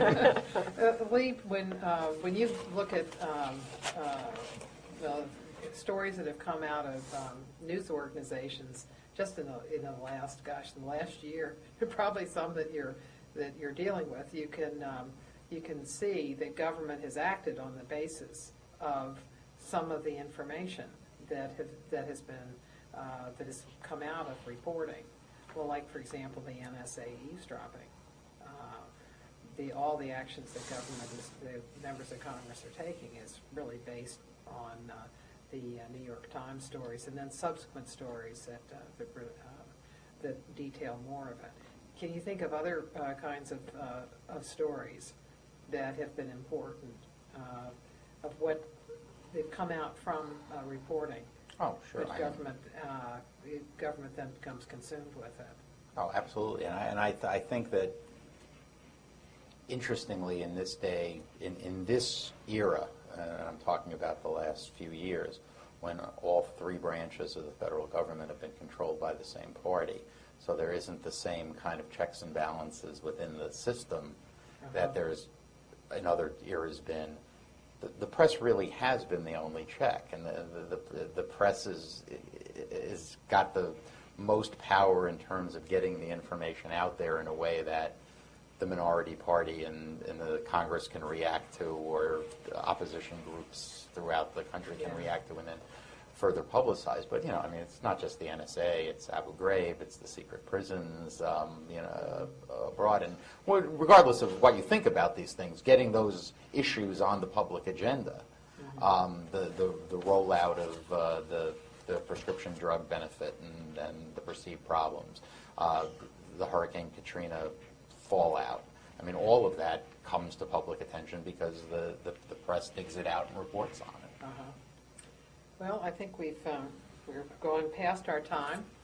Uh, Lee, when, uh, when you look at um, uh, the stories that have come out of um, news organizations, just in the, in the last, gosh, in the last year, probably some that you're, that you're dealing with, you can, um, you can see that government has acted on the basis of some of the information that have, that has been, uh, that has come out of reporting. Well, like, for example, the N S A eavesdropping. Uh, the, all the actions that government is, the members of Congress are taking is really based on uh, the uh, New York Times stories, and then subsequent stories that, uh, that, uh, that detail more of it. Can you think of other uh, kinds of, uh, of stories that have been important, uh, of what they've come out from uh, reporting? Oh, sure. Which I- government, uh, the government then becomes consumed with it. Oh, absolutely. And I, and I, th- I think that, interestingly, in this day, in, in this era, uh, and I'm talking about the last few years, when all three branches of the federal government have been controlled by the same party, so there isn't the same kind of checks and balances within the system that there's in other eras been. The, the press really has been the only check, and the, the, the, the press is, is got the most power in terms of getting the information out there in a way that the minority party and, and the Congress can react to, or opposition groups throughout the country can Yeah. react to, and then further publicized. But, you know, I mean, it's not just the N S A, it's Abu Ghraib, it's the secret prisons, um, you know, abroad. And well, regardless of what you think about these things, getting those issues on the public agenda, Mm-hmm. um, the, the, the rollout of uh, the, the prescription drug benefit and, and the perceived problems, uh, the Hurricane Katrina fallout. I mean, all of that comes to public attention because the, the, the press digs it out and reports on it. Uh-huh. Well, I think we've, um, we're going past our time.